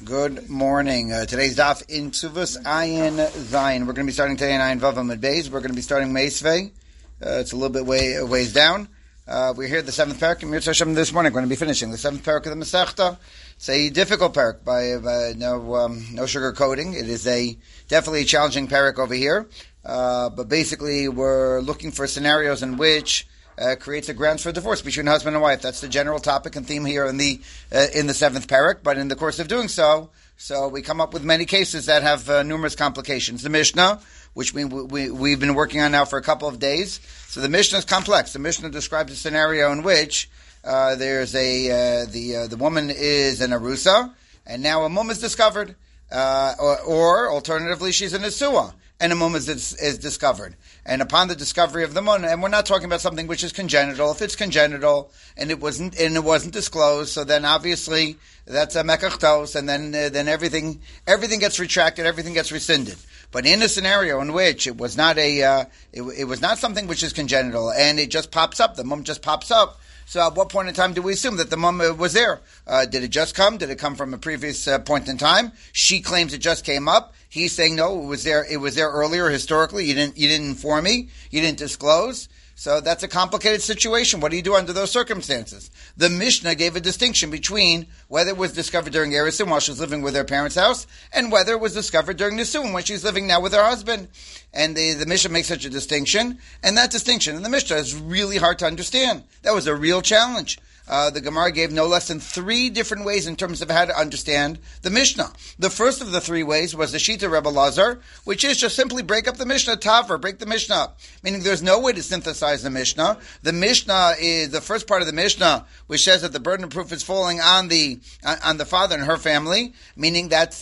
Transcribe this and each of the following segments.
Good morning. Today's daf in Ksuvos Ayin Zayin. We're going to be starting today in Ayin Vav Amud Beis. We're going to be starting Meisvei. It's a little bit ways down. We're here at the seventh parak. And Mirz Hashem this morning. We're going to be finishing the seventh parak of the Masechta. It's a difficult parak by no sugar coating. It is definitely a challenging parak over here. But basically, we're looking for scenarios in which creates a grounds for divorce between husband and wife. That's the general topic and theme here in the seventh parak. But in the course of doing so we come up with many cases that have numerous complications. The Mishnah, which we've been working on now for a couple of days. So the Mishnah is complex. The Mishnah describes a scenario in which there's the woman is an arusa, and now a mum is discovered, or alternatively she's an asua, and a mum is discovered. And upon the discovery of the mum, and we're not talking about something which is congenital. If it's congenital and it wasn't disclosed, so then obviously that's a mekachtos, and then everything gets retracted, everything gets rescinded. But in a scenario in which it was not it was not something which is congenital, and it just pops up, the mum just pops up. So at what point in time do we assume that the mum was there? Did it just come? Did it come from a previous point in time? She claims it just came up. He's saying no, it was there. It was there earlier historically. You didn't inform me. You didn't disclose. So that's a complicated situation. What do you do under those circumstances? The Mishnah gave a distinction between whether it was discovered during Erusin while she was living with her parents' house and whether it was discovered during Nisuin when she's living now with her husband. And the Mishnah makes such a distinction. And that distinction in the Mishnah is really hard to understand. That was a real challenge. The Gemara gave no less than 3 different ways in terms of how to understand the Mishnah. The first of the 3 ways was the Shita Rebbe Lazar, which is just simply break up the Mishnah, Taver, break the Mishnah up. Meaning there's no way to synthesize the Mishnah. The Mishnah is the first part of the Mishnah, which says that the burden of proof is falling on the father and her family, meaning that's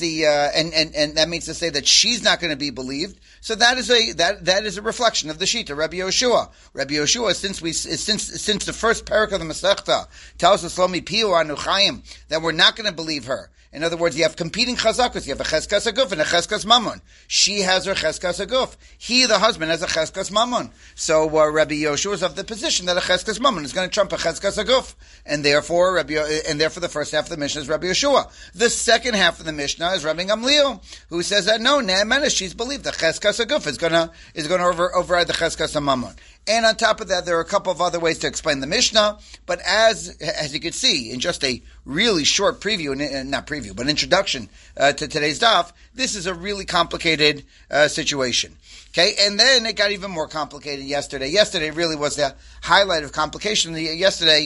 and that means to say that she's not going to be believed. So that is a reflection of the Shita, Rabbi Yoshua. Rabbi Yoshua, since the first parak of the Masechta tells us Lomi Piu Anu Chaim that we're not going to believe her. In other words, you have competing chazakas. You have a cheskas aguf and a cheskas mammon. She has her cheskas aguf. He, the husband, has a cheskas mammon. So Rabbi Yoshua is of the position that a cheskas mammon is going to trump a cheskas aguf, and therefore the first half of the Mishnah is Rabbi Yoshua. The second half of the Mishnah is Rabbi Gamliel, who says that no, Ne'emana, she's believed the cheskas aguf is going to override the cheskas mammon. And on top of that, there are a couple of other ways to explain the Mishnah. But as you could see in just a really short preview, but introduction to today's daf, this is a really complicated situation. Okay, and then it got even more complicated yesterday. Yesterday really was the highlight of complication. Yesterday,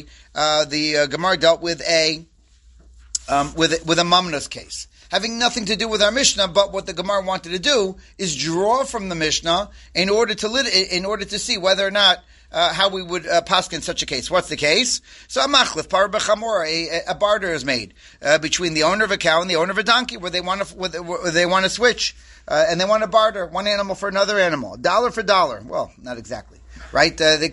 the Gemara dealt with a mamnas case, having nothing to do with our Mishnah, but what the Gemara wanted to do is draw from the Mishnah in order to see whether or not how we would paskin such a case. What's the case? So a machlif par b'chamor, a barter is made between the owner of a cow and the owner of a donkey, where they want to switch and they want to barter one animal for another animal, $1 for $1. Well, not exactly, right? The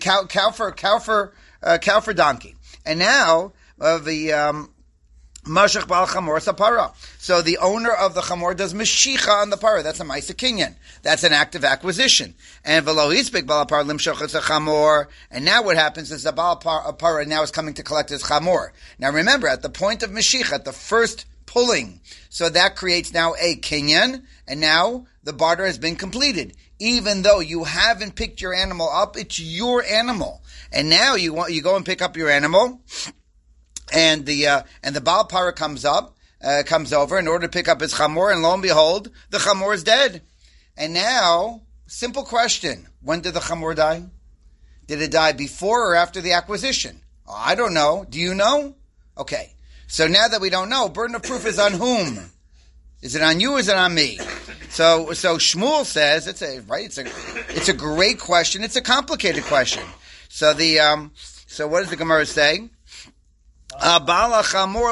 cow for donkey, and now the Mashach Bal Chamor Sapara. So the owner of the Chamor does Meshicha on the Parah. That's a Maisa Kinyan. That's an act of acquisition. And Velo Hisbek Bal Parah Limshoch Chamor. And now what happens is the Bal Parah now is coming to collect his Chamor. Now remember, at the point of Meshicha, at the first pulling, so that creates now a Kinyan, and now the barter has been completed. Even though you haven't picked your animal up, it's your animal. And now you go and pick up your animal, and the Baal Parah comes over in order to pick up his chamor, and lo and behold, the chamor is dead. And now, simple question: when did the chamor die? Did it die before or after the acquisition? Oh, I don't know. Do you know? Okay. So now that we don't know, burden of proof is on whom? Is it on you or is it on me? So Shmuel says it's a great question. It's a complicated question. So what does the Gemara say? So the Baal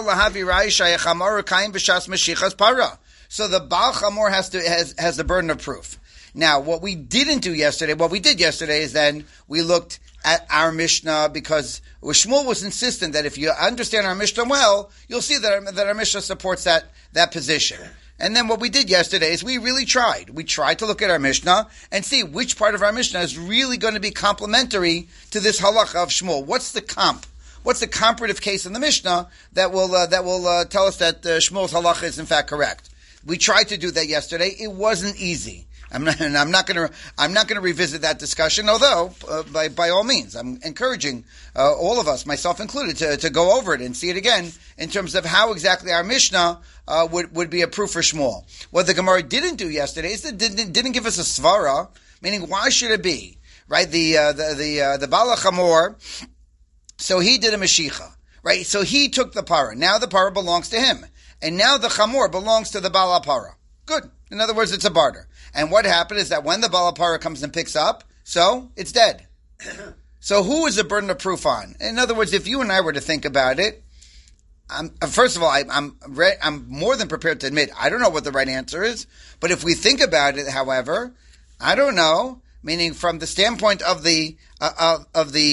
Chamor has the burden of proof. Now, what we did yesterday is then we looked at our Mishnah, because Shmuel was insistent that if you understand our Mishnah well, you'll see that our Mishnah supports that position. And then what we did yesterday is we really tried. We tried to look at our Mishnah and see which part of our Mishnah is really going to be complementary to this halacha of Shmuel. What's the comp? What's the comparative case in the Mishnah that will tell us that Shmuel's halacha is in fact correct? We tried to do that yesterday. It wasn't easy. I'm not going to revisit that discussion. Although, by all means, I'm encouraging all of us, myself included, to go over it and see it again in terms of how exactly our Mishnah would be a proof for Shmuel. What the Gemara didn't do yesterday is it didn't give us a svara, meaning why should it be right? The Bala Chamor, so he did a Mashicha, right? So he took the para. Now the para belongs to him, and now the Chamor belongs to the Bala Para. Good. In other words, it's a barter. And what happened is that when the Balapara comes and picks up, so it's dead. So who is the burden of proof on? In other words, if you and I were to think about it, first of all, I'm more than prepared to admit I don't know what the right answer is. But if we think about it, however, I don't know. Meaning, from the standpoint of the I'm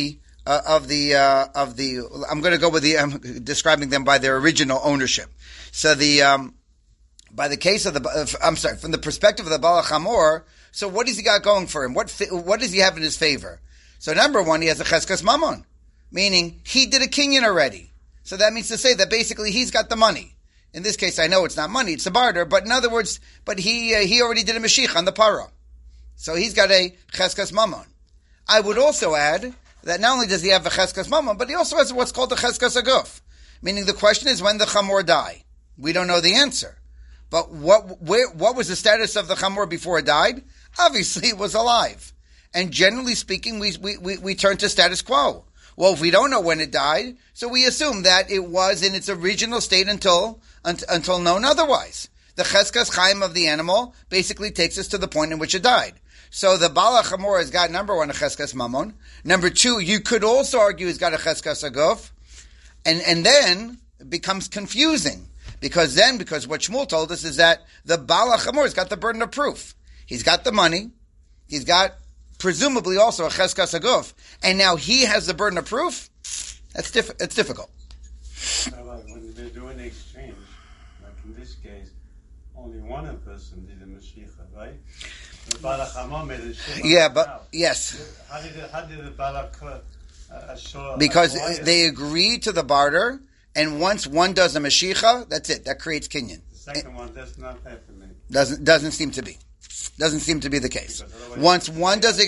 going to go with I'm describing them by their original ownership. So by the case of from the perspective of the Bala Chamor, so what does he got going for him? What does he have in his favor? So number one, he has a Cheskas Mammon, meaning he did a kinyan already. So that means to say that basically he's got the money. In this case, I know it's not money, it's a barter, but in other words, he already did a Mashiach on the Para. So he's got a Cheskas Mammon. I would also add that not only does he have a Cheskas Mammon, but he also has what's called the Cheskas Aguf. Meaning the question is, when the Chamor die? We don't know the answer. But what was the status of the Chamor before it died? Obviously, it was alive. And generally speaking, we turn to status quo. Well, if we don't know when it died, so we assume that it was in its original state until known otherwise. The Cheskas Chaim of the animal basically takes us to the point in which it died. So the Bala Chamor has got, number one, a Cheskas Mammon. Number two, you could also argue he's got a Cheskas Aguf. And then it becomes confusing. Because what Shmuel told us is that the Bala Chamor has got the burden of proof. He's got the money. He's got, presumably, also a Cheskas Aguf. And now he has the burden of proof? It's difficult. When they're doing the exchange, like in this case, only one person did a Mashiach, right? The Bala Chamor made a Shema. Yeah, but, yes. How did the Bala show? Because they agreed to the barter. And once one does a Mashiach, that's it. That creates kinyan. The second one does not happen. Doesn't seem to be. Doesn't seem to be the case. Once one does a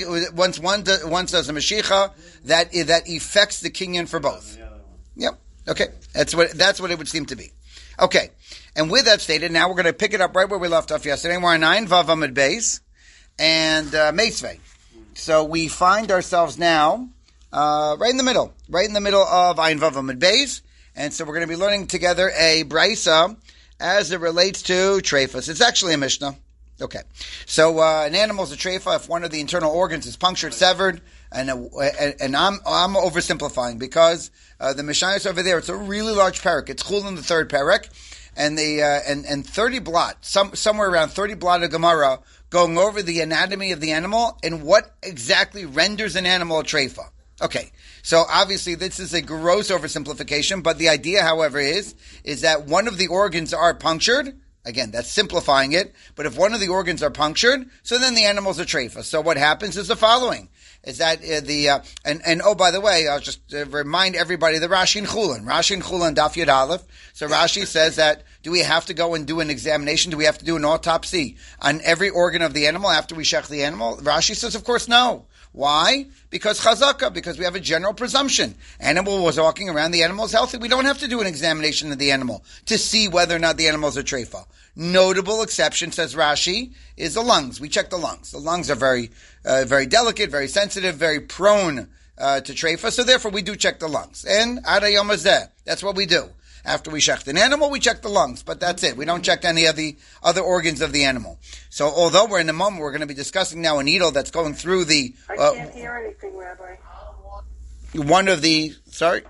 Mashiach, that affects the kinyan for both. Yep. Okay. That's what it would seem to be. Okay. And with that stated, now we're going to pick it up right where we left off yesterday. We're on 9 Vav Amud Beis and Meisvei. So we find ourselves now right in the middle of Ayin Vav Amud Beis. And so we're going to be learning together a Braisa as it relates to Treifas. It's actually a Mishnah. Okay. So an animal is a Treifa if one of the internal organs is punctured, severed, and I'm oversimplifying because the Mishnah is over there. It's a really large parak. It's Chul in the third parak, and and 30 blot, somewhere around 30 blot of Gemara going over the anatomy of the animal and what exactly renders an animal a Treifa. Okay, so obviously this is a gross oversimplification, but the idea, however, is that one of the organs are punctured. Again, that's simplifying it, but if one of the organs are punctured, so then the animal's a treifa. So what happens is the following, is that oh, by the way, I'll just remind everybody the Rashi and Chulin Daf Yud Aleph. So Rashi says that, do we have to go and do an examination? Do we have to do an autopsy on every organ of the animal after we shech the animal? Rashi says, of course, no. Why? Because chazaka, because we have a general presumption. Animal was walking around, the animal is healthy. We don't have to do an examination of the animal to see whether or not the animal is a treifa. Notable exception, says Rashi, is the lungs. We check the lungs. The lungs are very, very delicate, very sensitive, very prone to treifa, so therefore we do check the lungs. And Ad Hayom Hazeh, that's what we do. After we shecht an animal, we check the lungs, but that's it. We don't check any of the other organs of the animal. So although we're in a moment, we're going to be discussing now a needle that's going through the... I can't hear anything, Rabbi. One of the... Sorry.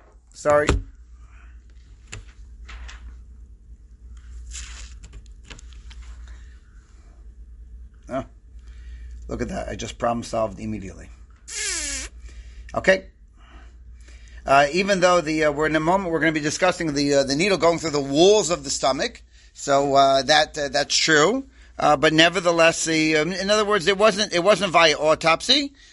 Oh, look at that. I just problem solved immediately. Okay. Even though we're in a moment, we're going to be discussing the needle going through the walls of the stomach. So that's true. But nevertheless, in other words, it wasn't via autopsy.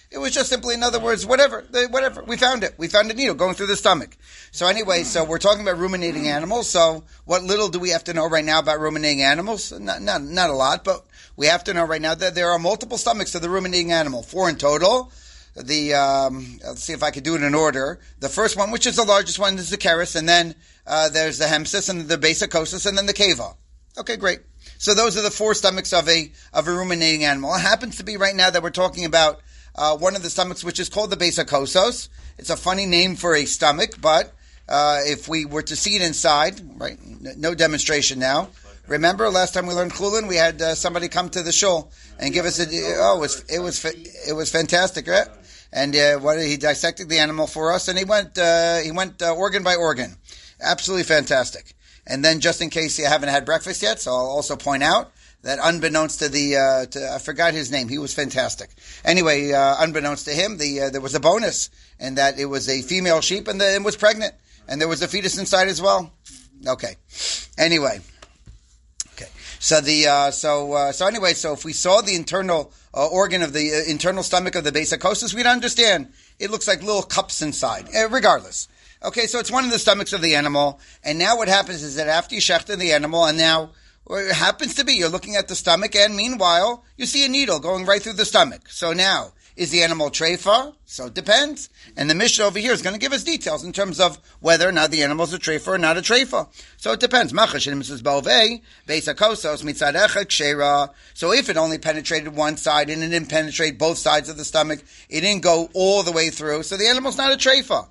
It was just simply, in other words, whatever. We found it. We found a needle going through the stomach. So anyway, so we're talking about ruminating animals. So what little do we have to know right now about ruminating animals? Not a lot, but we have to know right now that there are multiple stomachs of the ruminating animal, 4 in total. Let's see if I could do it in order. The first one, which is the largest one, is the Keres, and then there's the Hemsis, and the Basicosis, and then the Keva. Okay, great. So those are the 4 stomachs of a ruminating animal. It happens to be right now that we're talking about one of the stomachs, which is called the Basicosos. It's a funny name for a stomach, but if we were to see it inside, right? No demonstration now. Remember last time we learned Chulin, we had somebody come to the shul and give us it was fantastic, right? And he dissected the animal for us, and he went organ by organ. Absolutely fantastic. And then, just in case you haven't had breakfast yet, so I'll also point out that unbeknownst to I forgot his name, he was fantastic. Anyway, unbeknownst to him, there was a bonus, and that it was a female sheep, and it was pregnant, and there was a fetus inside as well. Okay. Anyway. Okay. So so if we saw the internal organ of the internal stomach of the Basicosis, we'd understand. It looks like little cups inside, regardless. Okay, so it's one of the stomachs of the animal, and now what happens is that after you shechter the animal, and now it happens to be you're looking at the stomach, and meanwhile you see a needle going right through the stomach. So now, is the animal treifa? So it depends. And the Mishnah over here is going to give us details in terms of whether or not the animal is a treifa or not a treifa. So it depends. So if it only penetrated one side and it didn't penetrate both sides of the stomach, it didn't go all the way through, so the animal's not a treifa.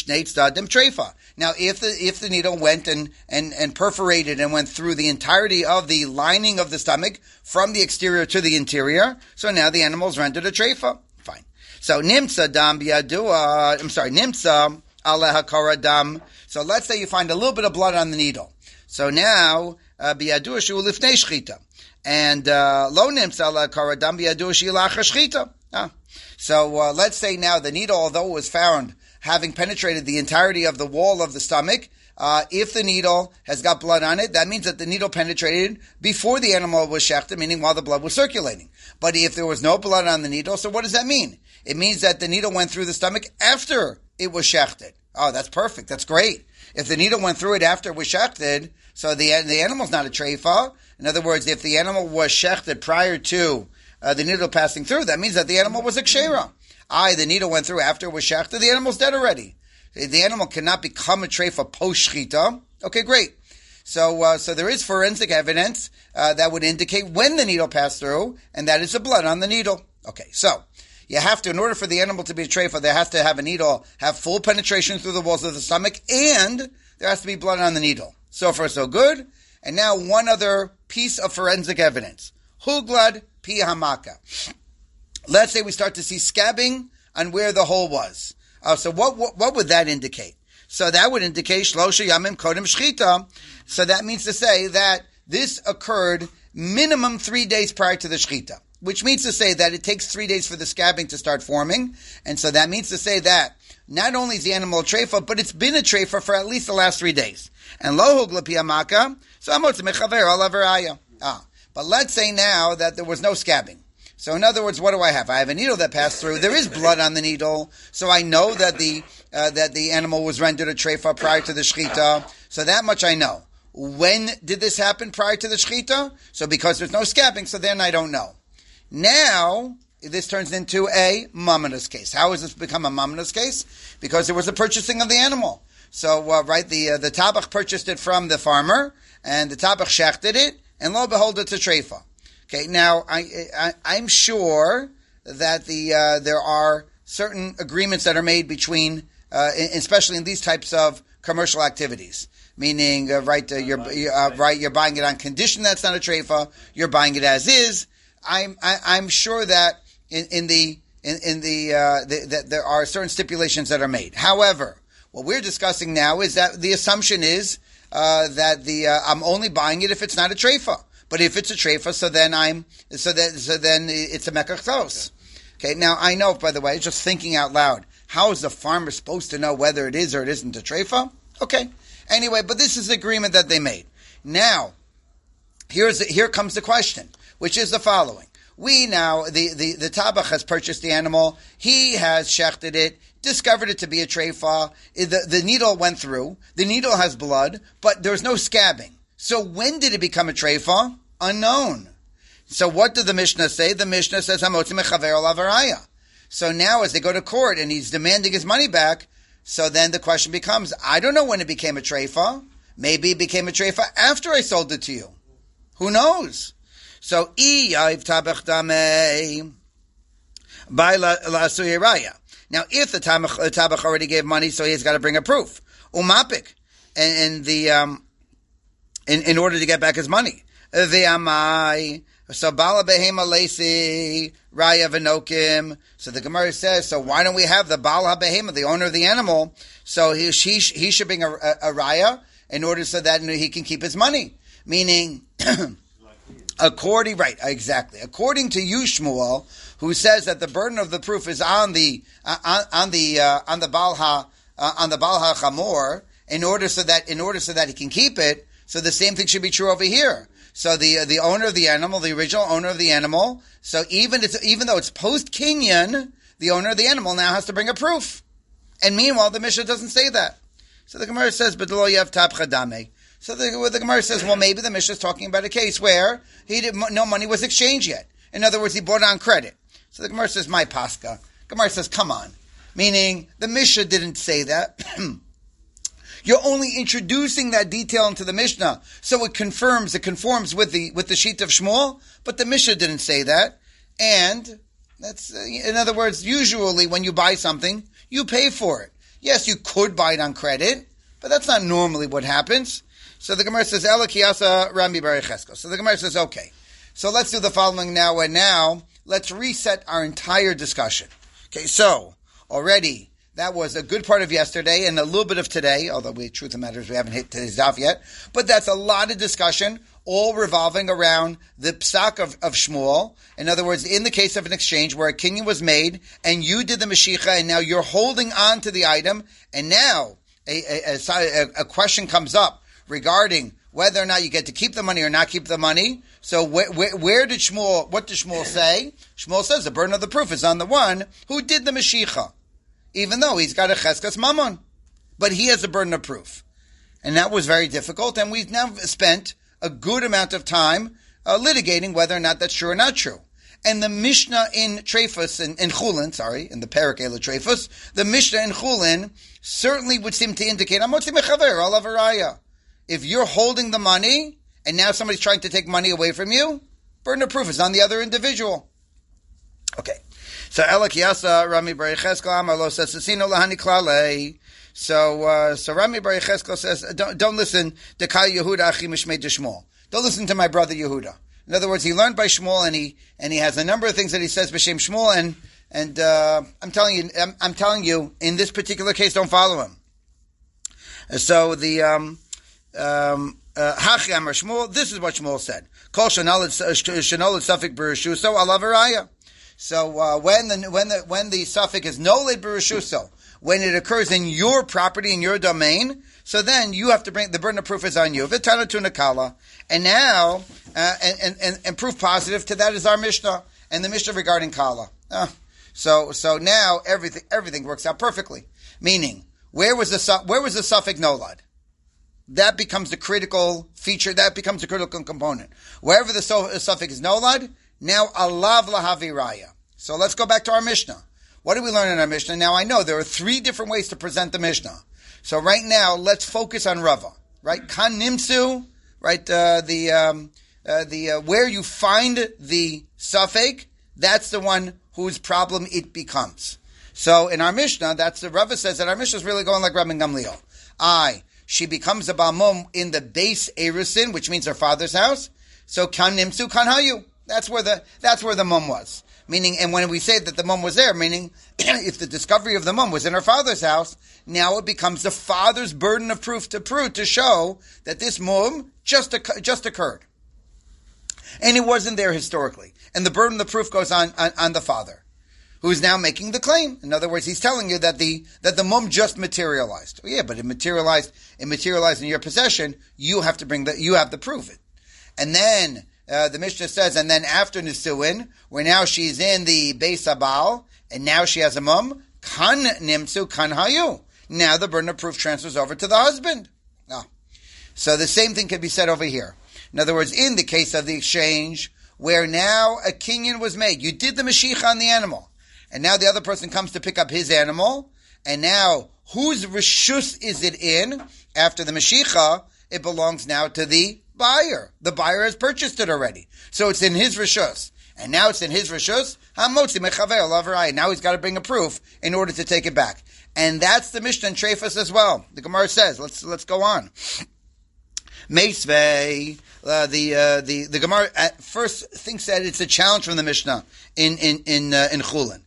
Now, if the needle went and perforated and went through the entirety of the lining of the stomach from the exterior to the interior, so now the animal's rendered a treifa. Fine. So nimsa dam biadua. Nimsa ala hakara dam. So let's say you find a little bit of blood on the needle. So now biadua shu lifnei shchita, and lo nimsa ala hakara dam biadua shi lacha shchita. So let's say now the needle, although it was found having penetrated the entirety of the wall of the stomach, if the needle has got blood on it, that means that the needle penetrated before the animal was shechted, meaning while the blood was circulating. But if there was no blood on the needle, so what does that mean? It means that the needle went through the stomach after it was shechted. Oh, that's perfect. That's great. If the needle went through it after it was shechted, so the animal's not a treifa. In other words, if the animal was shechted prior to the needle passing through, that means that the animal was a kshera. The needle went through after it was shechted, the animal's dead already. The animal cannot become a treifa post shchita. Okay, great. So there is forensic evidence that would indicate when the needle passed through, and that is the blood on the needle. Okay, so you have to, in order for the animal to be a treifa, there has to have a needle have full penetration through the walls of the stomach, and there has to be blood on the needle. So far, so good. And now one other piece of forensic evidence. Huglad pi hamaka. Let's say we start to see scabbing on where the hole was. So what would that indicate? So that would indicate shlosha yamim kodem shchita. So that means to say that this occurred minimum 3 days prior to the shchita, which means to say that it takes 3 days for the scabbing to start forming. And so that means to say that not only is the animal a treifa, but it's been a treifa for at least the last 3 days. And lo hugla pi hamaka, so amotz mechaver ala veraya. But let's say now that there was no scabbing. So in other words, what do I have? I have a needle that passed through. There is blood on the needle, so I know that the animal was rendered a treifa prior to the shchita. So that much I know. When did this happen prior to the shchita? So because there's no scabbing, so then I don't know. Now this turns into a mamonas case. How has this become a mamonas case? Because there was a purchasing of the animal. So the tabach purchased it from the farmer, and the tabach shechted it, and lo behold, it's a treifa. Okay, now I'm sure that there are certain agreements that are made between, especially in these types of commercial activities. Meaning, you're buying it on condition that's not a treifa. You're buying it as is. I'm sure that that there are certain stipulations that are made. However, what we're discussing now is that the assumption is that I'm only buying it if it's not a treifa. But if it's a treifa, so then it's a mekach tos. Okay, now I know, by the way, just thinking out loud, how is the farmer supposed to know whether it is or it isn't a treifa? Okay. Anyway, but this is the agreement that they made. Now, here comes the question, which is the following. we now, the tabach has purchased the animal, he has shechted it, discovered it to be a treifa, the needle went through, the needle has blood, but there's no scabbing. So when did it become a treifa? Unknown. So what did the Mishnah say? The Mishnah says, Hamotzi mechaver alav araya. So now as they go to court and he's demanding his money back, so then the question becomes, I don't know when it became a treifa. Maybe it became a treifa after I sold it to you. Who knows? So, Yav tabach dameh by la raya. Now, if the tabach already gave money, so he's got to bring a proof. Umapik. And in order to get back his money. Ve'amai. So, bala behema lesi raya v'nokim. So the Gemara says, so why don't we have the bala behema, the owner of the animal? So he should bring a raya in order so that he can keep his money. Meaning, according to you, Shmuel, who says that the burden of the proof is on the balha chamor, in order so that he can keep it. So the same thing should be true over here. So the owner of the animal, the original owner of the animal, so even though it's post kinyan, the owner of the animal now has to bring a proof. And meanwhile, the Mishnah doesn't say that. So the Gemara says, "B'delo yav tabcha dameh." So the Gemara says, well, maybe the Mishnah is talking about a case where no money was exchanged yet. In other words, he bought on credit. So the Gemara says, my pascha. Gemara says, come on. Meaning, the Mishnah didn't say that. You're only introducing that detail into the Mishnah, so it conforms with the sheet of Shmuel, but the Mishnah didn't say that. And that's, in other words, usually when you buy something, you pay for it. Yes, you could buy it on credit, but that's not normally what happens. So the Gemara says, Ela kiyasa Rami bar Yecheskel. So the Gemara says, okay. So let's do the following now, and now let's reset our entire discussion. Okay, so already that was a good part of yesterday and a little bit of today, although truth of the matter is we haven't hit today's daf yet. But that's a lot of discussion, all revolving around the psak of Shmuel. In other words, in the case of an exchange where a kinyan was made and you did the mashicha and now you're holding on to the item, and now a question comes up regarding whether or not you get to keep the money or not keep the money. So what did Shmuel say? Shmuel says the burden of the proof is on the one who did the mashicha, even though he's got a cheskas mammon. But he has the burden of proof. And that was very difficult, and we've now spent a good amount of time litigating whether or not that's true or not true. And the Mishnah in Trefus, in Chulin, in the Perek Eila Trefus, the Mishnah in Chulin certainly would seem to indicate, Amotzi mechaver alav araya. If you're holding the money, and now somebody's trying to take money away from you, burden of proof is on the other individual. Okay. So, Ela kiyasa Rami bar Yecheskel amar lo says, Sasino lahani klale. So Rami bar Yecheskel says, don't listen to Kai Yehuda achi mishmei de Shmuel. Don't listen to my brother Yehuda. In other words, he learned by Shmuel, and he has a number of things that he says b'shem Shmuel, and I'm telling you, in this particular case, don't follow him. So the Hachi Amar Shmuel, this is what Shmuel said. Kol shenoled suffik b'rishuso alav araya. So when the suffix is noled b'rishuso, when it occurs in your property, in your domain, so then you have to bring the burden of proof is on you. V'tana tunakala, and now and proof positive to that is our Mishnah and the Mishnah regarding kala. So now everything works out perfectly. Meaning, where was the suffix nolad? That becomes the critical feature. That becomes the critical component. Wherever the suffix is nolad, now alav lahavi raya. So let's go back to our Mishnah. What did we learn in our Mishnah? Now I know there are 3 different ways to present the Mishnah. So right now, let's focus on Rava. Right? Kan nimsu. Right? Where you find the suffix, that's the one whose problem it becomes. So in our Mishnah, that's the Rava says that our Mishnah is really going like Rabban Gamliel. She becomes a Balmum in the base Erusin, which means her father's house. So kan nimsu kan hayu. That's where the mum was. Meaning, and when we say that the mum was there, meaning if the discovery of the mum was in her father's house, now it becomes the father's burden of proof to show that this mum just occurred. And it wasn't there historically. And the burden of the proof goes on the father, who is now making the claim. In other words, he's telling you that the mum just materialized. Well, yeah, but it materialized in your possession. You have to you have to prove it. And then the Mishnah says, and then after Nisuin, where now she's in the Beis Habal, and now she has a mum, kan nimtzu kan hayu. Now the burden of proof transfers over to the husband. Oh. So the same thing can be said over here. In other words, in the case of the exchange, where now a kinyan was made, you did the Mashiach on the animal, and now the other person comes to pick up his animal, and now whose reshus is it in? After the Mashiach, it belongs now to the buyer. The buyer has purchased it already. So it's in his reshus. And now it's in his reshus. Now he's got to bring a proof in order to take it back. And that's the Mishnah in Treifas as well. The Gemara says, let's go on. Meisvei, the Gemara at first thinks that it's a challenge from the Mishnah in Chulin.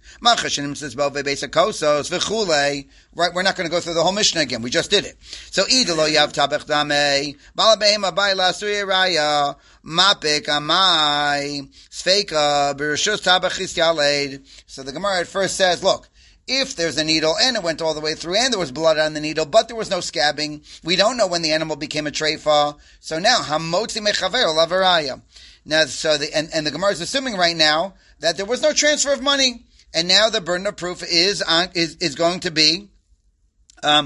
Right, we're not going to go through the whole Mishnah again. We just did it. So idolo yav tabech dame balabeim abai lasuye raya mapik amai sfeika b'rishus tabech isyaled. So the Gemara at first says, look, if there's a needle and it went all the way through and there was blood on the needle, but there was no scabbing, we don't know when the animal became a treifa. So now, hamotzi mechaver lavaraya. Now, so the Gemara is assuming right now that there was no transfer of money, and now the burden of proof is going to be on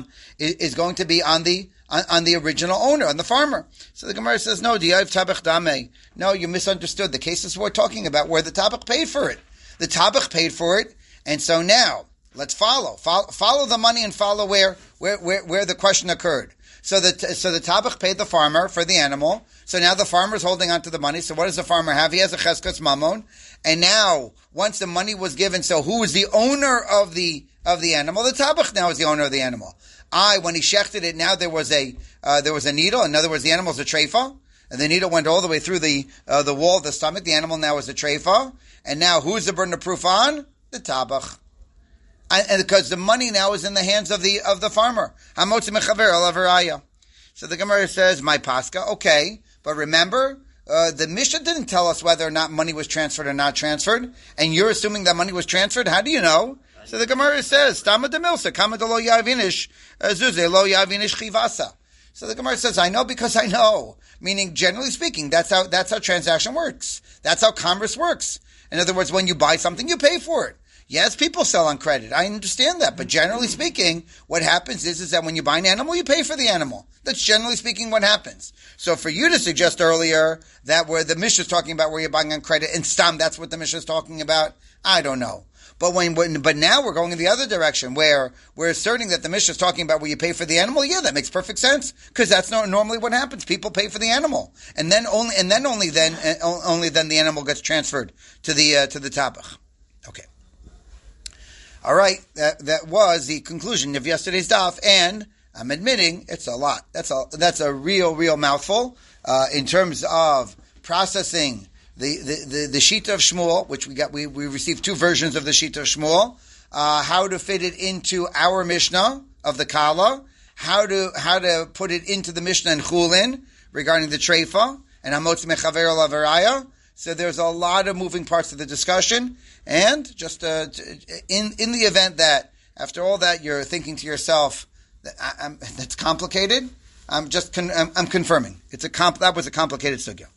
the original owner, on the farmer. So the Gemara says, no, diyav tabach dame. No, you misunderstood. The cases we're talking about where the tabach paid for it. The tabach paid for it, and so now let's follow the money and follow where the question occurred. So the tabach paid the farmer for the animal. So now the farmer is holding on to the money. So what does the farmer have? He has a cheskas mamon. And now, once the money was given, so who is the owner of the animal? The tabach now is the owner of the animal. When he shechted it, now there was a needle. In other words, the animal's a treifa. And the needle went all the way through the wall of the stomach. The animal now is a treifa. And now who's the burden of proof on? The tabach. And because the money now is in the hands of the farmer. So the Gemara says, my pascha, okay, but remember, the Mishnah didn't tell us whether or not money was transferred or not transferred, and you're assuming that money was transferred. How do you know? So the Gemara says, Stama de milsa, kama de lo yavinish, zuze lo yavinish chivasa. So the Gemara says, I know because I know. Meaning, generally speaking, that's how transaction works. That's how commerce works. In other words, when you buy something, you pay for it. Yes, people sell on credit. I understand that. But generally speaking, what happens is that when you buy an animal, you pay for the animal. That's generally speaking what happens. So for you to suggest earlier that where the Mishnah is talking about where you're buying on credit, and stam, that's what the Mishnah is talking about, I don't know. But but now we're going in the other direction where we're asserting that the Mishnah is talking about where you pay for the animal. Yeah, that makes perfect sense because that's not normally what happens. People pay for the animal, and then only then the animal gets transferred to the tabach. Okay. All right, that was the conclusion of yesterday's daf, and I'm admitting it's a lot. That's a real mouthful in terms of processing the Shita of Shmuel, which we received two versions of the Shita of Shmuel, how to fit it into our Mishnah of the Kala, how to put it into the Mishnah in Chulin regarding the Treifa and Hamotz Mechaver Lavaraya. So there's a lot of moving parts of the discussion, and just in the event that after all that you're thinking to yourself that that's complicated, I'm confirming that was a complicated sugya.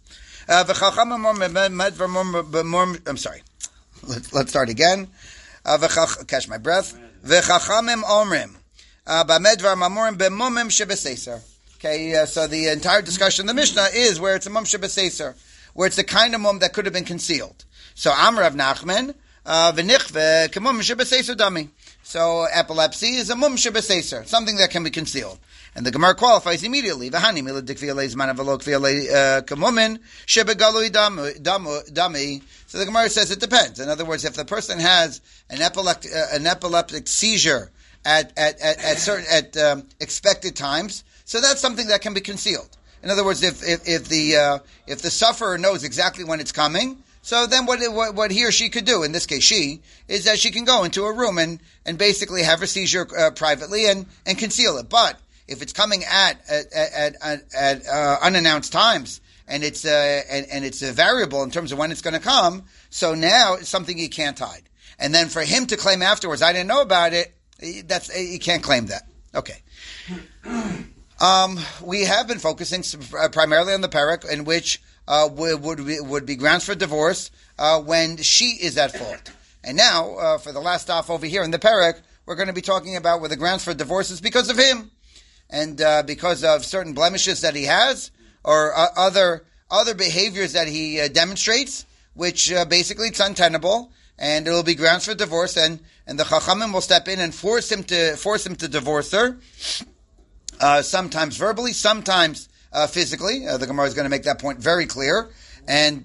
I'm sorry. Let's start again. Catch my breath. V'chachamim omrim b'medvar mamorim b'mumim shebeseser. Okay, so the entire discussion in the Mishnah is where it's a mum shebeseser, where it's the kind of mum that could have been concealed. So Amar Rav Nachman v'nichve k'mum shebeseser dami. So epilepsy is a mum shebeseser, something that can be concealed. And the Gemara qualifies immediately. V'hani milad dikviyalei zman avalo kviyalei k'mumin shebegalui dami. So the Gemara says it depends. In other words, if the person has an epileptic seizure at expected times, so that's something that can be concealed. In other words, if the sufferer knows exactly when it's coming, so then what he or she could do, in this case she, is that she can go into a room and basically have her seizure privately and conceal it. But if it's coming at unannounced times and it's a variable in terms of when it's going to come, so now it's something he can't hide. And then for him to claim afterwards, I didn't know about it, he can't claim that. Okay. We have been focusing primarily on the parak in which would be grounds for divorce when she is at fault. And now, for the last stop over here in the parak, we're going to be talking about where the grounds for divorce is because of him, and because of certain blemishes that he has, or other behaviors that he demonstrates, which basically it's untenable, and it will be grounds for divorce, and the Chachamim will step in and force him to divorce her, sometimes verbally, sometimes physically. The Gemara is going to make that point very clear, and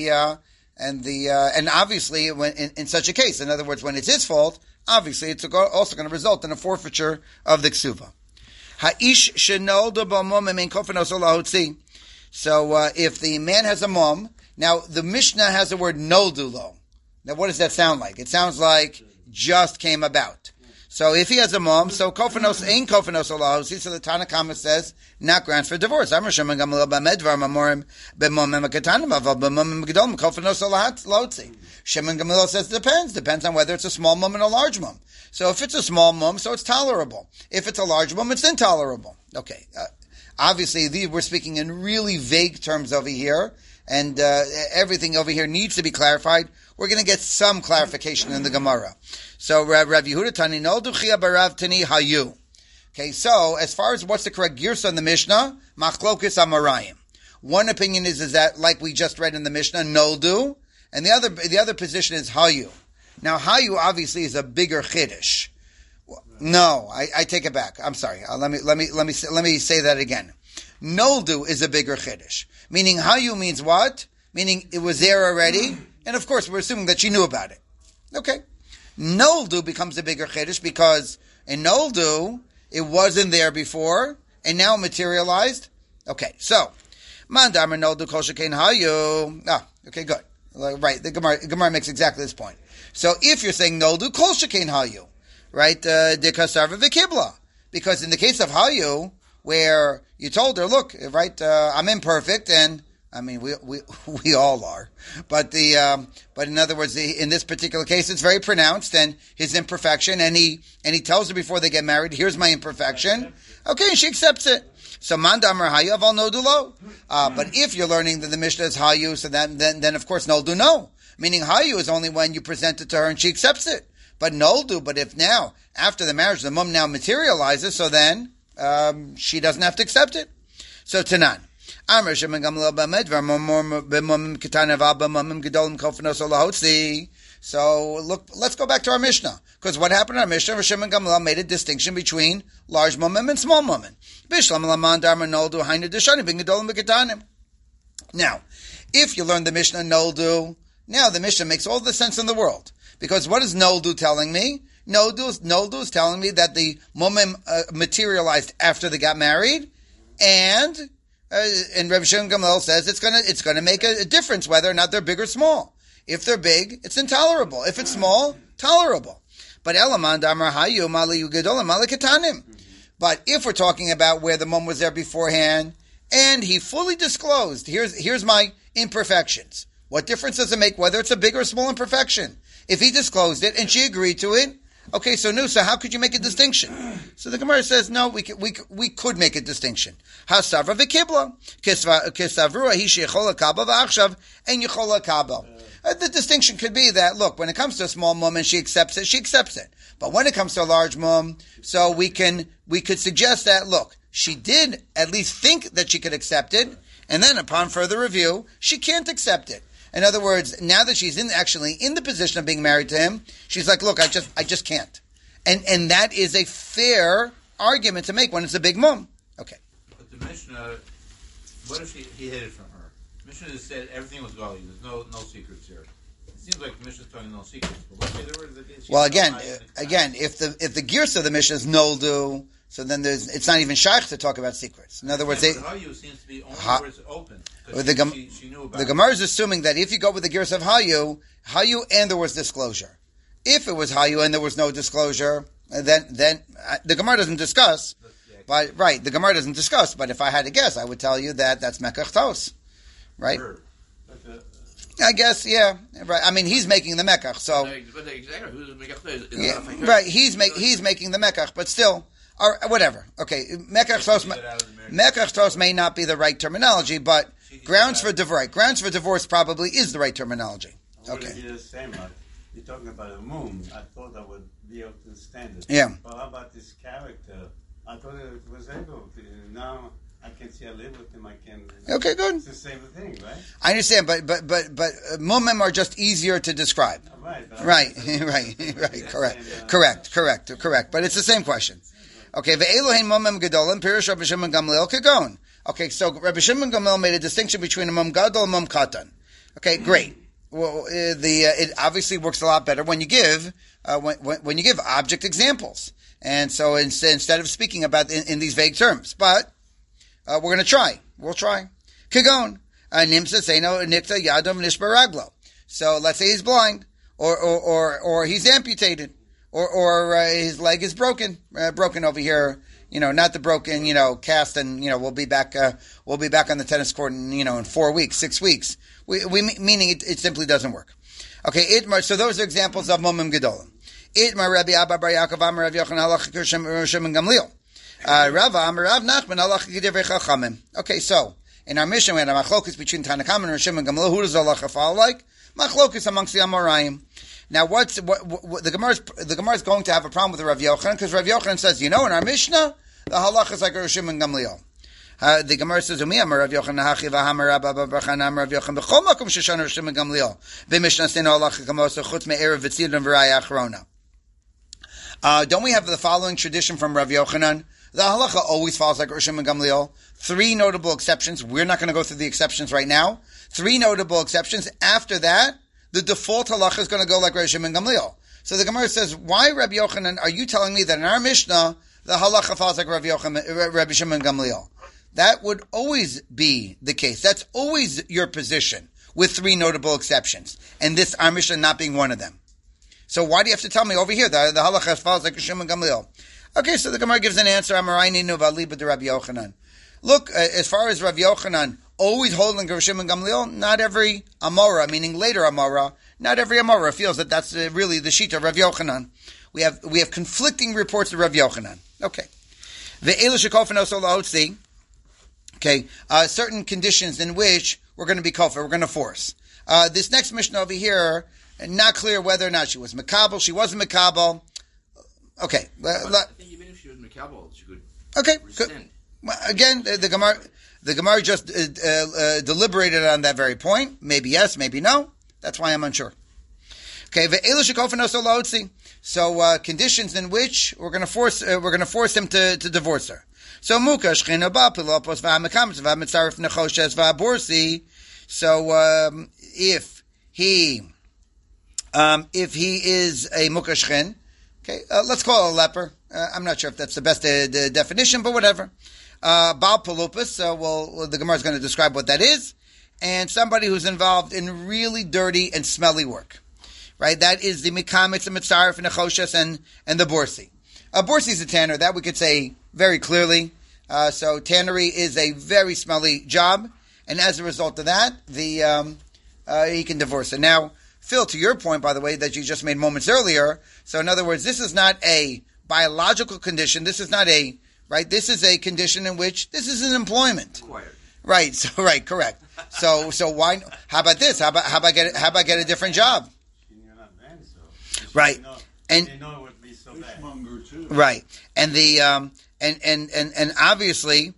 obviously when in such a case, in other words, when it's his fault, obviously it's also going to result in a forfeiture of the ksuva. Ha'ish shenolda b'mom emein kofenos olahotzi. So if the man has a mom, now the Mishnah has the word noldu lo. Now what does that sound like? It sounds like just came about. So if he has a mom, so kofenos ein kofenos olahotzi. So the Tanna Kama says not grounds for divorce. Amar Shimon Gamliel b'medvar mamorim b'mom emekatanim aval b'mom emgedolim kofenos olahotzi. Shimon Gamliel says depends on whether it's a small mum and a large mum. So if it's a small mum, so it's tolerable. If it's a large mum, it's intolerable. Okay. Obviously, we're speaking in really vague terms over here, and everything over here needs to be clarified. We're going to get some clarification in the Gemara. So Rav Yehuda Tani Noldu Chia Barav Tani Hayu. Okay, so as far as what's the correct girsa in the Mishnah, Machlokes Amarayim. One opinion is that, like we just read in the Mishnah, Noldu, and the other position is Hayu. Now, Hayu obviously is a bigger chiddush. No, I take it back. I'm sorry. Let me say that again. Noldu is a bigger chiddush. Meaning Hayu means what? Meaning it was there already, and of course we're assuming that she knew about it. Okay. Noldu becomes a bigger chiddush because in Noldu it wasn't there before and now materialized. Okay, so Mandamar Noldu Kol Shekein Hayu. Okay, good. Right, the Gemara makes exactly this point. So if you're saying Noldu Kol Shekein Hayu, right, Dekasarva V'Kibla, because in the case of Hayu, where you told her, look, right, I'm imperfect, and I mean we all are, but in other words, in this particular case, it's very pronounced, and his imperfection, and he tells her before they get married, here's my imperfection. Okay, and she accepts it. So Mandamar Hayu aval Noldu lo. But if you're learning that the Mishnah is Hayu, so then of course Noldu no. Meaning Hayu is only when you present it to her and she accepts it. But Noldu, but if now, after the marriage, the mum now materializes, so then she doesn't have to accept it. So Tanan. So look, let's go back to our Mishnah. Because what happened in our Mishnah, Rav Shimon Gamliel made a distinction between large mumim and small mumim. Now, if you learn the Mishnah Noldu, now the Mishnah makes all the sense in the world. Because what is Noldu telling me? Noldu is telling me that the mumim materialized after they got married, and Rav Shimon Gamliel says it's gonna make a difference whether or not they're big or small. If they're big, it's intolerable. If it's small, tolerable. But Elaman Damar Hayu Mali Ugedolim Mali Ketanim. But if we're talking about where the mum was there beforehand and he fully disclosed, here's my imperfections. What difference does it make whether it's a big or small imperfection? If he disclosed it and she agreed to it, okay, so how could you make a distinction? So the Gemara says, no, we could make a distinction. Hasavra v'kibla. Kisavrua hi shechola kabel v'achshav en yechola kabel. The distinction could be that, look, when it comes to a small mum and she accepts it. But when it comes to a large mum, so we could suggest that, look, she did at least think that she could accept it, and then upon further review, she can't accept it. In other words, now that she's actually in the position of being married to him, she's like, look, I just can't. And that is a fair argument to make when it's a big mum. Okay. But the Mishnah, what if he hid it from her? Mishnah has said everything was Gali. There's no secrets here. It seems like the Mishnah is telling no secrets. But let's say there were well, again, if the gears of the Mishnah is Noldu, so then it's not even shaykh to talk about secrets. In other words, Hayu seems to be only where it's open. She knew about the Gemara is assuming that if you go with the gears of Hayu and there was disclosure. If it was Hayu and there was no disclosure, then the Gemara doesn't discuss. But right, the Gemara doesn't discuss. But if I had to guess, I would tell you that that's Mekach Tos, right? Sure. I guess, yeah, right. I mean, he's making the Mekach, so yeah, right. He's making the Mekach, but still. Or whatever. Okay, Mekach Tos may not be the right terminology, but Grounds for divorce. Grounds for divorce probably is the right terminology. Would it Okay. be the same? Like, you're talking about a mum. I thought I would be able to stand it. Yeah. But how about this character? I thought it was able to. Now I can see I live with him. I can. Okay, good. It's the same thing, right? I understand, but mumim are just easier to describe. Right. Right. Correct. But it's the same question. Okay, ve'elohein mumim gedolim pirush Rabbi Shimon Gamliel kagon. Okay, so Rabbi Shimon Gamliel made a distinction between a mum gadol and mum katan. Okay, great. Well, it obviously works a lot better when you give when you give object examples, and so instead of speaking about in these vague terms, but we're going to try. We'll try. Kagon nimsa seino nikta yadom nishbaraglo. So let's say he's blind, or he's amputated, or his leg is broken over here. Not the broken, cast, and we'll be back on the tennis court in 4 weeks, 6 weeks. Meaning it simply doesn't work. Okay, Itmar. So those are examples of mumim gedolim. Itmar Rabbi Abba Bar Yaakov Amar Rav Yochanan Halacha Shimon Gamliel. Rava Amar Rav Nachman Halacha K'divrei Chachamim. Okay, so in our mission we had a machlokus between Tanakam and Rav Shimon Gamliel. Who does halacha follow like? Machlokus amongst the Amoraim. Now, what the Gemara is going to have a problem with Rav Yochanan because Rav Yochanan says, in our Mishnah the halacha is like Rav Shimon Gamliel. The Gemara says, "Umi Amar Rav Yochanan hachi v'hamar Rabba Bar Chana Amar Rav Yochanan b'chol makom sheshana Rav Shimon Gamliel v'mishnah steno halacha kamosa chutz me'erev v'tzidon v'raya achrona." Don't we have the following tradition from Rav Yochanan? The halacha always follows like Rav Shimon Gamliel. 3 notable exceptions. We're not going to go through the exceptions right now. 3 notable exceptions. After that, the default halacha is going to go like Rav Shimon Gamliel. So the Gemara says, "Why, Rabbi Yochanan, are you telling me that in our Mishnah the halacha follows like Rabbi Shimon Gamliel?" That would always be the case. That's always your position, with 3 notable exceptions, and this our Mishnah not being one of them. So why do you have to tell me over here that the halacha follows like Shimon Gamliel? Okay, so the Gemara gives an answer. Amaraini nuvali b'de Rabbi Yochanan. Look, as far as Rabbi Yochanan always holding Rav Shimon Gamliel, not every Amora, meaning later Amora, not every Amora feels that that's really the shita of Rav Yochanan. We have conflicting reports of Rav Yochanan. Okay, ve'elu shekofen oso la'otzi. Okay, certain conditions in which we're going to be kofar, we're going to force. This next Mishnah over here, not clear whether or not she was Makabal, she wasn't Makabal. Okay. I think even if she was Makabal, she could rescind. Well, again, the Gemara just deliberated on that very point. Maybe yes, maybe no. That's why I'm unsure. Okay, so conditions in which we're going to force him to divorce her. So mukash chenaba pilopos v'hamekamitz v'hamitzarif nechoshes v'aborsi. So if he is a mukash chen, okay, let's call it a leper. I'm not sure if that's the best definition, but whatever. Baal pilopos. Well, the Gemara is going to describe what that is, and somebody who's involved in really dirty and smelly work. Right, that is the mekamitz, the mitzarif, and the choshes, and the borsi. Borsi is a tanner. That we could say very clearly. So tannery is a very smelly job, and as a result of that, he can divorce her. Now, Phil, to your point, by the way, that you just made moments earlier. So in other words, this is not a biological condition. This is not this is a condition in which this is an employment. Acquired. Right. So right, correct. So why? How about this? How about get a different job? Right, and they know it would be so bad. Right, and the and obviously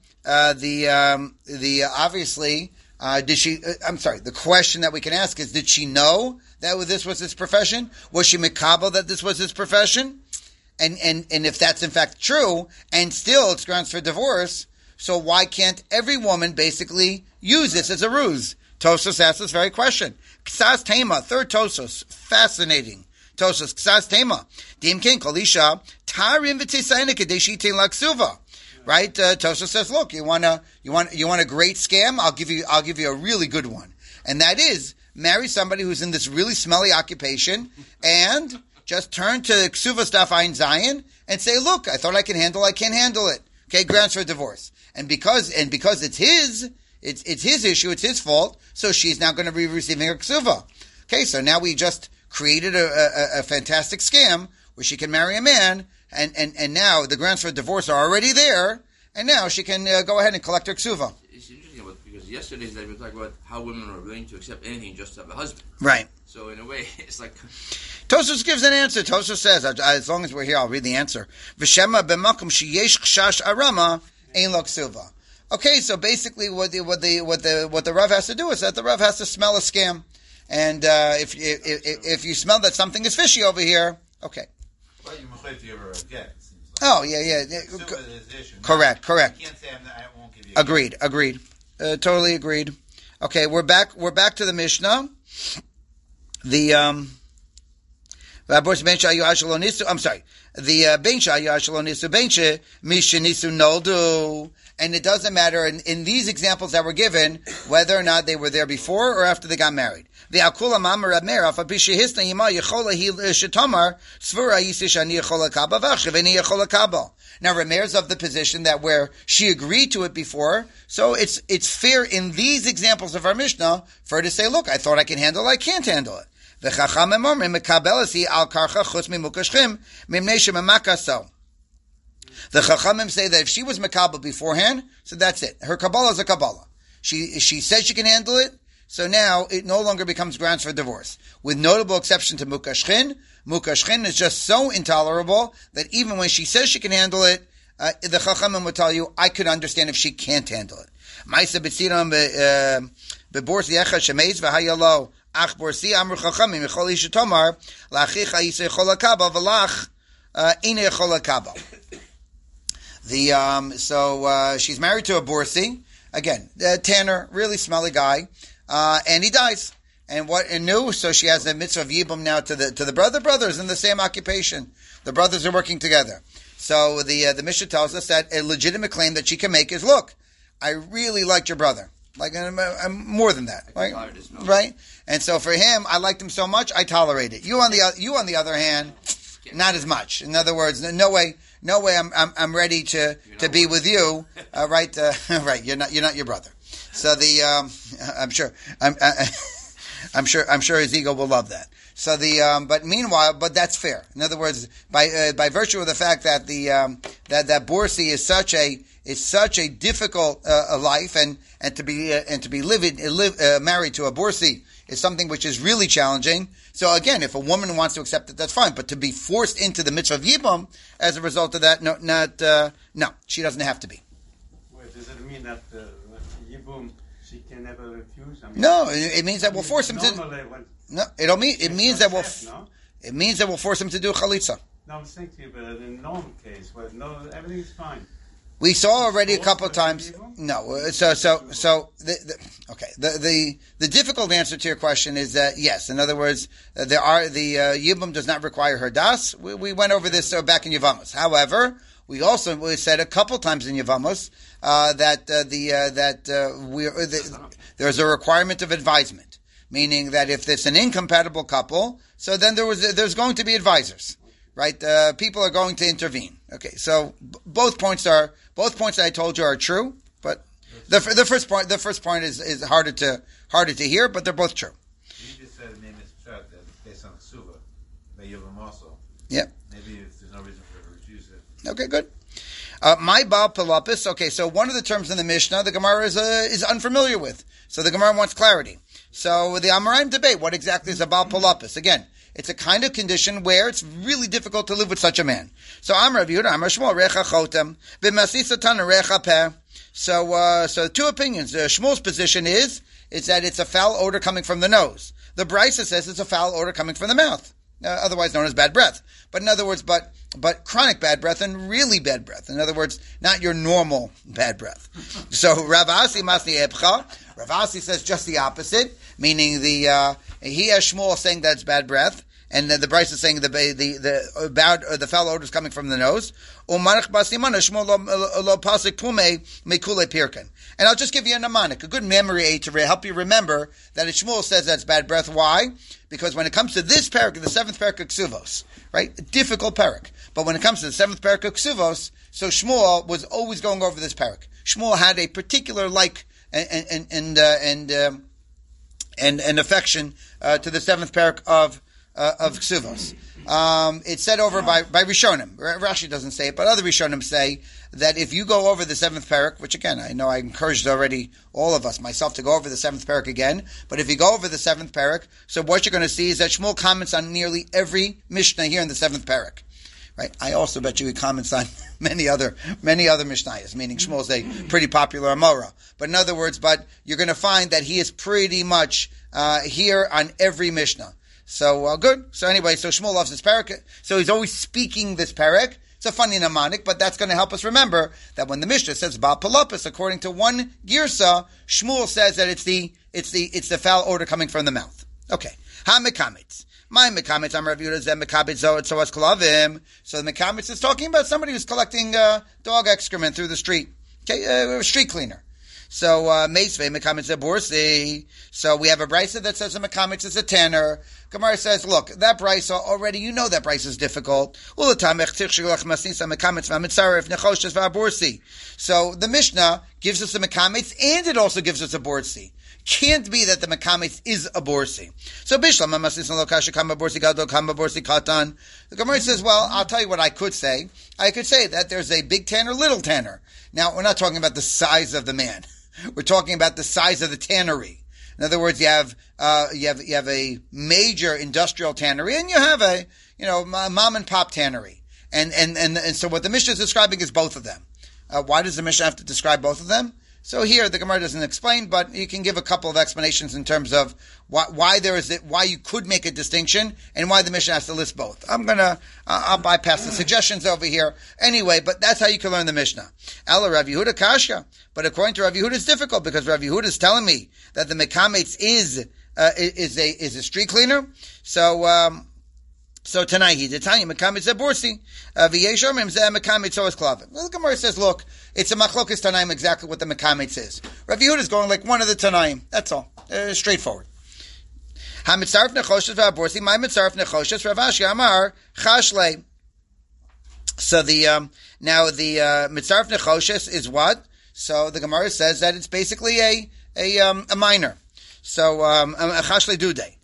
did she? I'm sorry. The question that we can ask is: did she know that this was his profession? Was she makabel that this was his profession? And if that's in fact true, and still it's grounds for divorce, so why can't every woman basically use this as a ruse? Tosos asked this very question. Ksas Tema, third Tosos, fascinating. Tosos Ksas Tema. Dimkin Kolisha Tarim V'Tisayna Kadeshi Tin Laksuva. Right? Tosos says, look, you want a great scam? I'll give you a really good one. And that is marry somebody who's in this really smelly occupation and just turn to Ksuva Staf Ein Zion and say, look, I thought I can't handle it. Okay, grounds for divorce. And because it's his issue, it's his fault, so she's now going to be receiving her Ksuva. Okay, so now we just created a fantastic scam where she can marry a man, and now the grounds for divorce are already there, and now she can go ahead and collect her ksuva. It's interesting because because yesterday's day we were talking about how women are willing to accept anything just to have a husband. Right. So in a way, it's like... Tosfos gives an answer. Tosfos says, as long as we're here, I'll read the answer. V'shema b'makom sheyesh chashash arama ein lo ksuva. Okay, so basically what the Rav has to do is that the Rav has to smell a scam. And if you smell that something is fishy over here, okay. Well, you might ever get. Oh, yeah. Correct. You can't say I won't give you. Agreed. Totally agreed. Okay, we're back to the Mishnah. The I'm sorry. The Bensha Yashalonisu Bensha Mishanisu Noldu. And it doesn't matter in these examples that were given whether or not they were there before or after they got married. The Akula Mama Rab Meir Afapisha Hisna Yima Yechola Hi Shetomar Svura Yisish Ani Yechola Kaba Vachshaveni Yechola Kaba. Now Ramir's of the position that where she agreed to it before, so it's fair in these examples of our Mishnah for her to say, look, I thought I can handle it, I can't handle it. The Chachamim Omrim Mekabelasi Al Karcha Chutz Mimukashchim Mimnei Shemamakaso. The Chachamim say that if she was Makabel beforehand, so that's it. Her Kabbalah is a Kabbalah. She said she can handle it, so now it no longer becomes grounds for divorce. With notable exception to Mukashchin. Mukashchin is just so intolerable that even when she says she can handle it, the Chachamim will tell you, I could understand if she can't handle it. Ma'isa b'tziram beborsi echad shemeiz v'hayalo ach borsi amru Chachamim yechol ish tomar la'achicha yisei chol hakabel v'lach inei chol hakabel. She's married to a Borsi. Again, Tanner, really smelly guy, and he dies. And so she has a mitzvah of yibum now to the brother. Brothers in the same occupation. The brothers are working together. So the Mishnah tells us that a legitimate claim that she can make is, look, I really liked your brother. Like, I'm more than that. Right? And so for him, I liked him so much, I tolerate it. You on the other hand, not as much. In other words, no way. I'm ready to be with you, right? Right. You're not your brother. So I'm sure his ego will love that. So but that's fair. In other words, by virtue of the fact that that Borsi is such a difficult life, and to be married to a Borsi is something which is really challenging. So again, if a woman wants to accept it, that's fine. But to be forced into the mitzvah of yibum as a result of that, no, she doesn't have to be. Wait, does it mean that yibum she can never refuse? No, it means that we'll force him to. No, it means that it means that we'll force him to do chalitza. No, I'm saying to you, but in a normal case, where everything's fine. We saw already a couple of times. No, the difficult answer to your question is that yes. In other words, the yibum does not require her das. We went over this back in Yevamos. However, we said a couple times in Yevamos that there's a requirement of advisement, meaning that if it's an incompatible couple, so then there's going to be advisors. Right, people are going to intervene. Okay, so both points that I told you are true, but the first point is harder to hear, but they're both true. You just said maybe it's shot that based on ksuva, that you have them also. Yeah. Maybe if there's no reason for her to refuse it. Okay, good. My Baal Pelopis. Okay, so one of the terms in the Mishnah the Gemara is unfamiliar with, so the Gemara wants clarity. So the Amoraim debate what exactly is a Baal Pelopis. Again, it's a kind of condition where it's really difficult to live with such a man. So Amar Yehuda, Amar Shmuel, Recha Chotem, B'Masisa Tana Recha Peh. So two opinions. Shmuel's position is that it's a foul odor coming from the nose. The Brisa says it's a foul odor coming from the mouth, otherwise known as bad breath. But in other words, but chronic bad breath and really bad breath. In other words, not your normal bad breath. So Rav Asi Masni Ebcha. Rav Asi says just the opposite, meaning he has Shmuel saying that it's bad breath, and the Bryce is saying the foul odor is coming from the nose. And I'll just give you a mnemonic, a good memory aid to help you remember that Shmuel says that's bad breath. Why? Because when it comes to this parak, the seventh parak of Ksuvos, right? A difficult parak. But when it comes to the seventh parak of Ksuvos, so Shmuel was always going over this parak. Shmuel had a particular and affection to the seventh parak of Ksuvos. It's said over by Rishonim. Rashi doesn't say it, but other Rishonim say that if you go over the 7th parak, which again, I know I encouraged already all of us, myself, to go over the 7th parak again, but if you go over the 7th parak, so what you're going to see is that Shmuel comments on nearly every Mishnah here in the 7th parak. Right? I also bet you he comments on many other Mishnayos, meaning Shmuel's a pretty popular Amora. But in other words, you're going to find that he is pretty much here on every Mishnah. So good. So anyway, so Shmuel loves this parak. So he's always speaking this parak. It's a funny mnemonic, but that's going to help us remember that when the Mishnah says Baal Palopis, according to one girsa, Shmuel says that it's the foul odor coming from the mouth. Okay. Ha mekamitz. My mekamitz, I'm Rav Yehuda zeh mekabit zoet soas klavim. So the mekamitz is talking about somebody who's collecting dog excrement through the street. Okay, a street cleaner. So meisvei mekamitz borsi. So we have a brisa that says a mekamitz is a tanner. Gemara says, look, that brisa already, you know that brisa is difficult. So the Mishnah gives us a mekamitz and it also gives us a borsi. Can't be that the mekamitz is a borsi. So Bishlam borsi gadol borsi katan. The Gemara says, well, I'll tell you what I could say. I could say that there's a big tanner, little tanner. Now, we're not talking about the size of the man. We're talking about the size of the tannery. In other words, you have a major industrial tannery and you have a mom and pop tannery. And so what the Mishnah is describing is both of them. Why does the Mishnah have to describe both of them? So here the Gemara doesn't explain, but you can give a couple of explanations in terms of why you could make a distinction and why the Mishnah has to list both. I'll bypass the suggestions over here anyway, but that's how you can learn the Mishnah. Ela Rav Yehuda kasha, but according to Rav Yehuda it's difficult because Rav Yehuda is telling me that the mekamitz is a street cleaner. So tonight he did Tanya mekamitz zeborsi v'yeshomim zeh mekamitz soas klavim. Well, the Gemara says, look, it's a machlokas tanaim exactly what the mekamitz is. Rav Yehuda is going like one of the tanaim. That's all, straightforward. Ha-mitzaref nechoshes v'aborsi, my mitzaref nechoshes, Rav Ashi Amar chashle. So now the mitzaref nechoshes is what? So the Gemara says that it's basically a minor. So chashle dudei.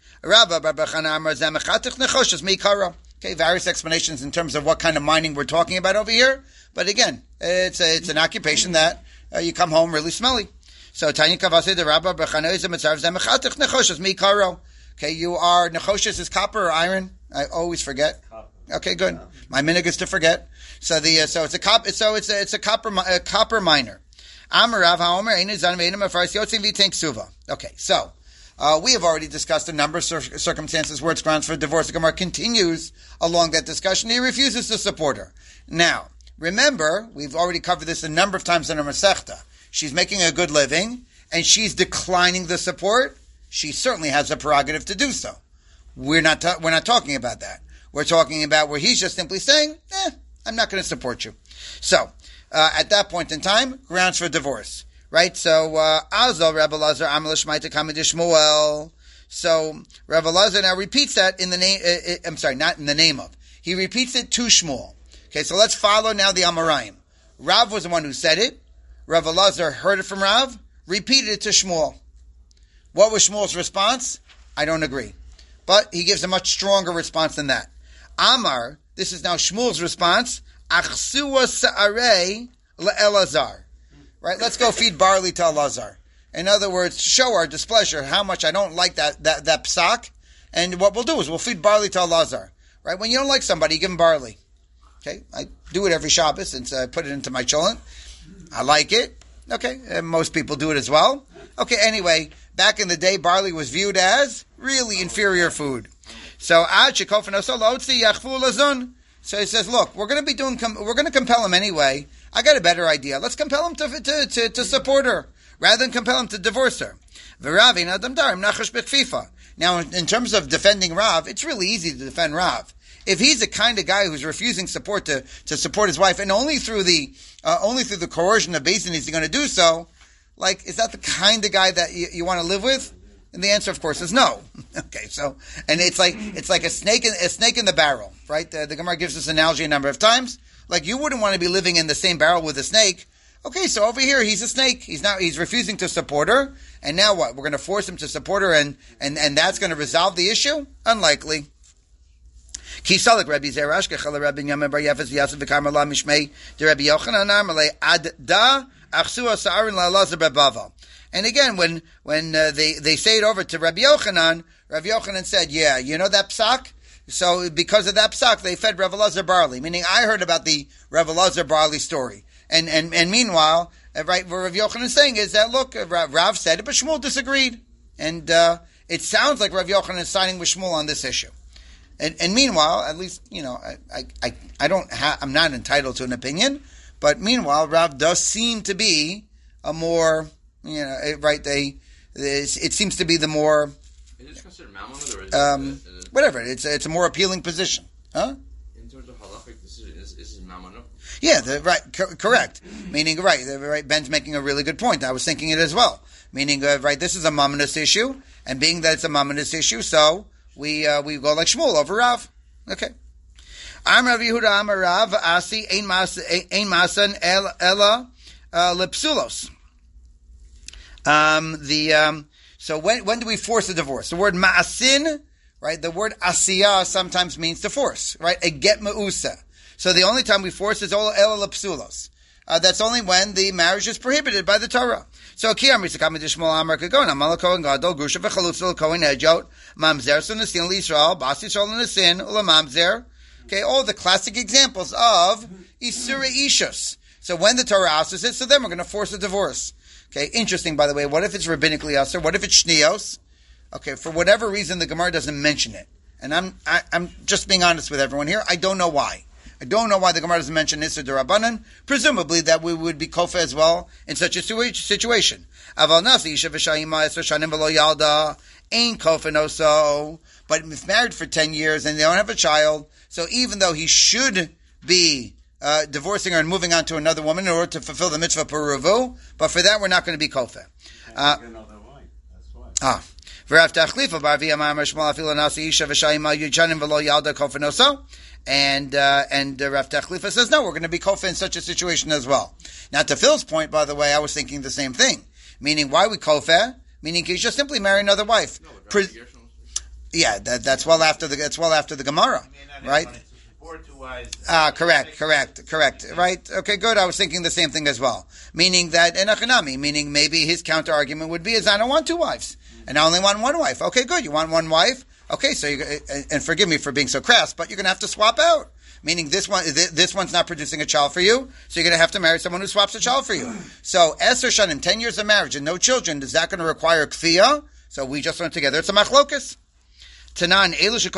Okay, various explanations in terms of what kind of mining we're talking about over here. But again, it's an occupation that you come home really smelly. So Tanya Kavase the Rabba Bechana is a mitzvah zemechatich nechoshes mikaro. Okay, you are nechoshes is copper or iron. I always forget. Copper. Okay, good. My minhag is to forget. So it's a copper miner. Amarav haomer einu zan ve'einu mefaris yotzim v'tink suva. Okay, so. We have already discussed a number of circumstances where it's grounds for divorce. The Gemara continues along that discussion. He refuses to support her. Now, remember, we've already covered this a number of times in our Masechta. She's making a good living, and she's declining the support. She certainly has a prerogative to do so. We're not talking about that. We're talking about where he's just simply saying, I'm not going to support you. So, at that point in time, grounds for divorce. Right, so Azal Rebbe Lazar Amal Shmaita Kamadish Shmuel. So Rebbe Lazar now repeats that in the name. I'm sorry, not in the name of. He repeats it to Shmuel. Okay, so let's follow now the Amoraim. Rav was the one who said it. Rebbe Lazar heard it from Rav, repeated it to Shmuel. What was Shmuel's response? I don't agree, but he gives a much stronger response than that. Amar, this is now Shmuel's response. Achsua Sa'arei le'Elazar. Right, let's go feed barley to Elazar. In other words, show our displeasure, how much I don't like that psak. And what we'll do is we'll feed barley to Elazar. Right, when you don't like somebody, you give them barley. Okay, I do it every Shabbos since I put it into my cholent. I like it. Okay, and most people do it as well. Okay, anyway, back in the day, barley was viewed as really inferior food. So So he says, look, we're going to compel him anyway. I got a better idea. Let's compel him to support her rather than compel him to divorce her. Now, in terms of defending Rav, it's really easy to defend Rav. If he's the kind of guy who's refusing support to support his wife, and only through the coercion of Beis Din is he going to do so, like, is that the kind of guy that you want to live with? And the answer, of course, is no. Okay, so, and it's like a snake in the barrel, right? The Gemara gives this analogy a number of times. Like, you wouldn't want to be living in the same barrel with a snake. Okay, so over here, he's a snake. He's refusing to support her. And now what? We're going to force him to support her and that's going to resolve the issue? Unlikely. Kisalik Rabbi Zerash Kechala Rabbi Yamin Bar Yefes Yasef V'Karmel La Mishmei De Rabbi Yochanan Amrle Ad Da Achsua Sa'arin La Lazar Bebava. And again, when they say it over to Rabbi Yochanan said, yeah, you know that psak? So because of that psak, they fed Rav Elazar barley. Meaning, I heard about the Rav Elazar barley story. And meanwhile, right, what Rav Yochanan is saying is that, look, Rav said it, but Shmuel disagreed. And it sounds like Rav Yochanan is siding with Shmuel on this issue. And meanwhile, at least, you know, I'm not entitled to an opinion, but meanwhile, Rav does seem to be a more, you know, right, it seems to be the more, Is it considered mammonid or is whatever, it's a more appealing position. Huh? in terms of halachic decision, is it mammonid? Yeah, correct. Meaning, right, Ben's making a really good point. I was thinking it as well. Meaning, right, this is a mammonist issue, and being that it's a mammonist issue, so we go like Shmuel over Rav. Okay. Am Rav Yehuda Amar Rav Asi ein masan ella lepsulos. So when do we force a divorce? The word ma'asin, right? The word asiyah sometimes means to force, right? A get ma'usa. So the only time we force is ela lepsulos. That's only when the marriage is prohibited by the Torah. So Kiyam Risakam Dishmol Amar Kagona Malako and Gadol Grusha Vechalutzel Kohen Edjot Mamzer Sunasin Lisrael Basi Shol Nasin Ula Mamzer. Okay, all the classic examples of Isura Ishus. So when the Torah asks it, so then we're going to force a divorce. Okay, interesting by the way. What if it's rabbinically asur? What if it's shnios? Okay, for whatever reason the Gemara doesn't mention it, and I'm just being honest with everyone here. I don't know why. I don't know why the Gemara doesn't mention Isser D'Rabbanan. Presumably that we would be kofa as well in such a situation. Aval nasi isha v'shayima esr shanim v'lo yalda ain't kofa no so. But if married for 10 years and they don't have a child, so even though he should be divorcing her and moving on to another woman in order to fulfill the mitzvah peravu, but for that we're not going to be kofa. Another wife. That's why. V'rav tachlifa bar v'yamar shmuel afilu nasi isha v'shayima yuchanim v'lo yalda kofa no so. And Rav Techlifa says, no, we're going to be kofa in such a situation as well. Now, to Phil's point, by the way, I was thinking the same thing. Meaning, why we kofa? Meaning, he just simply marry another wife. Yeah, that's well after the Gemara, right? Correct. Right? Okay, good. I was thinking the same thing as well. Meaning that, enachanami, meaning maybe his counter argument would be, is I don't want 2 wives. And I only want 1 wife. Okay, good. You want 1 wife? Okay, so and forgive me for being so crass, but you're going to have to swap out. Meaning this one's not producing a child for you, so you're going to have to marry someone who swaps a child for you. So, Eser Shanim, 10 years of marriage and no children, is that going to require kfiyah? So we just learned together, it's a machlokas. Tanan,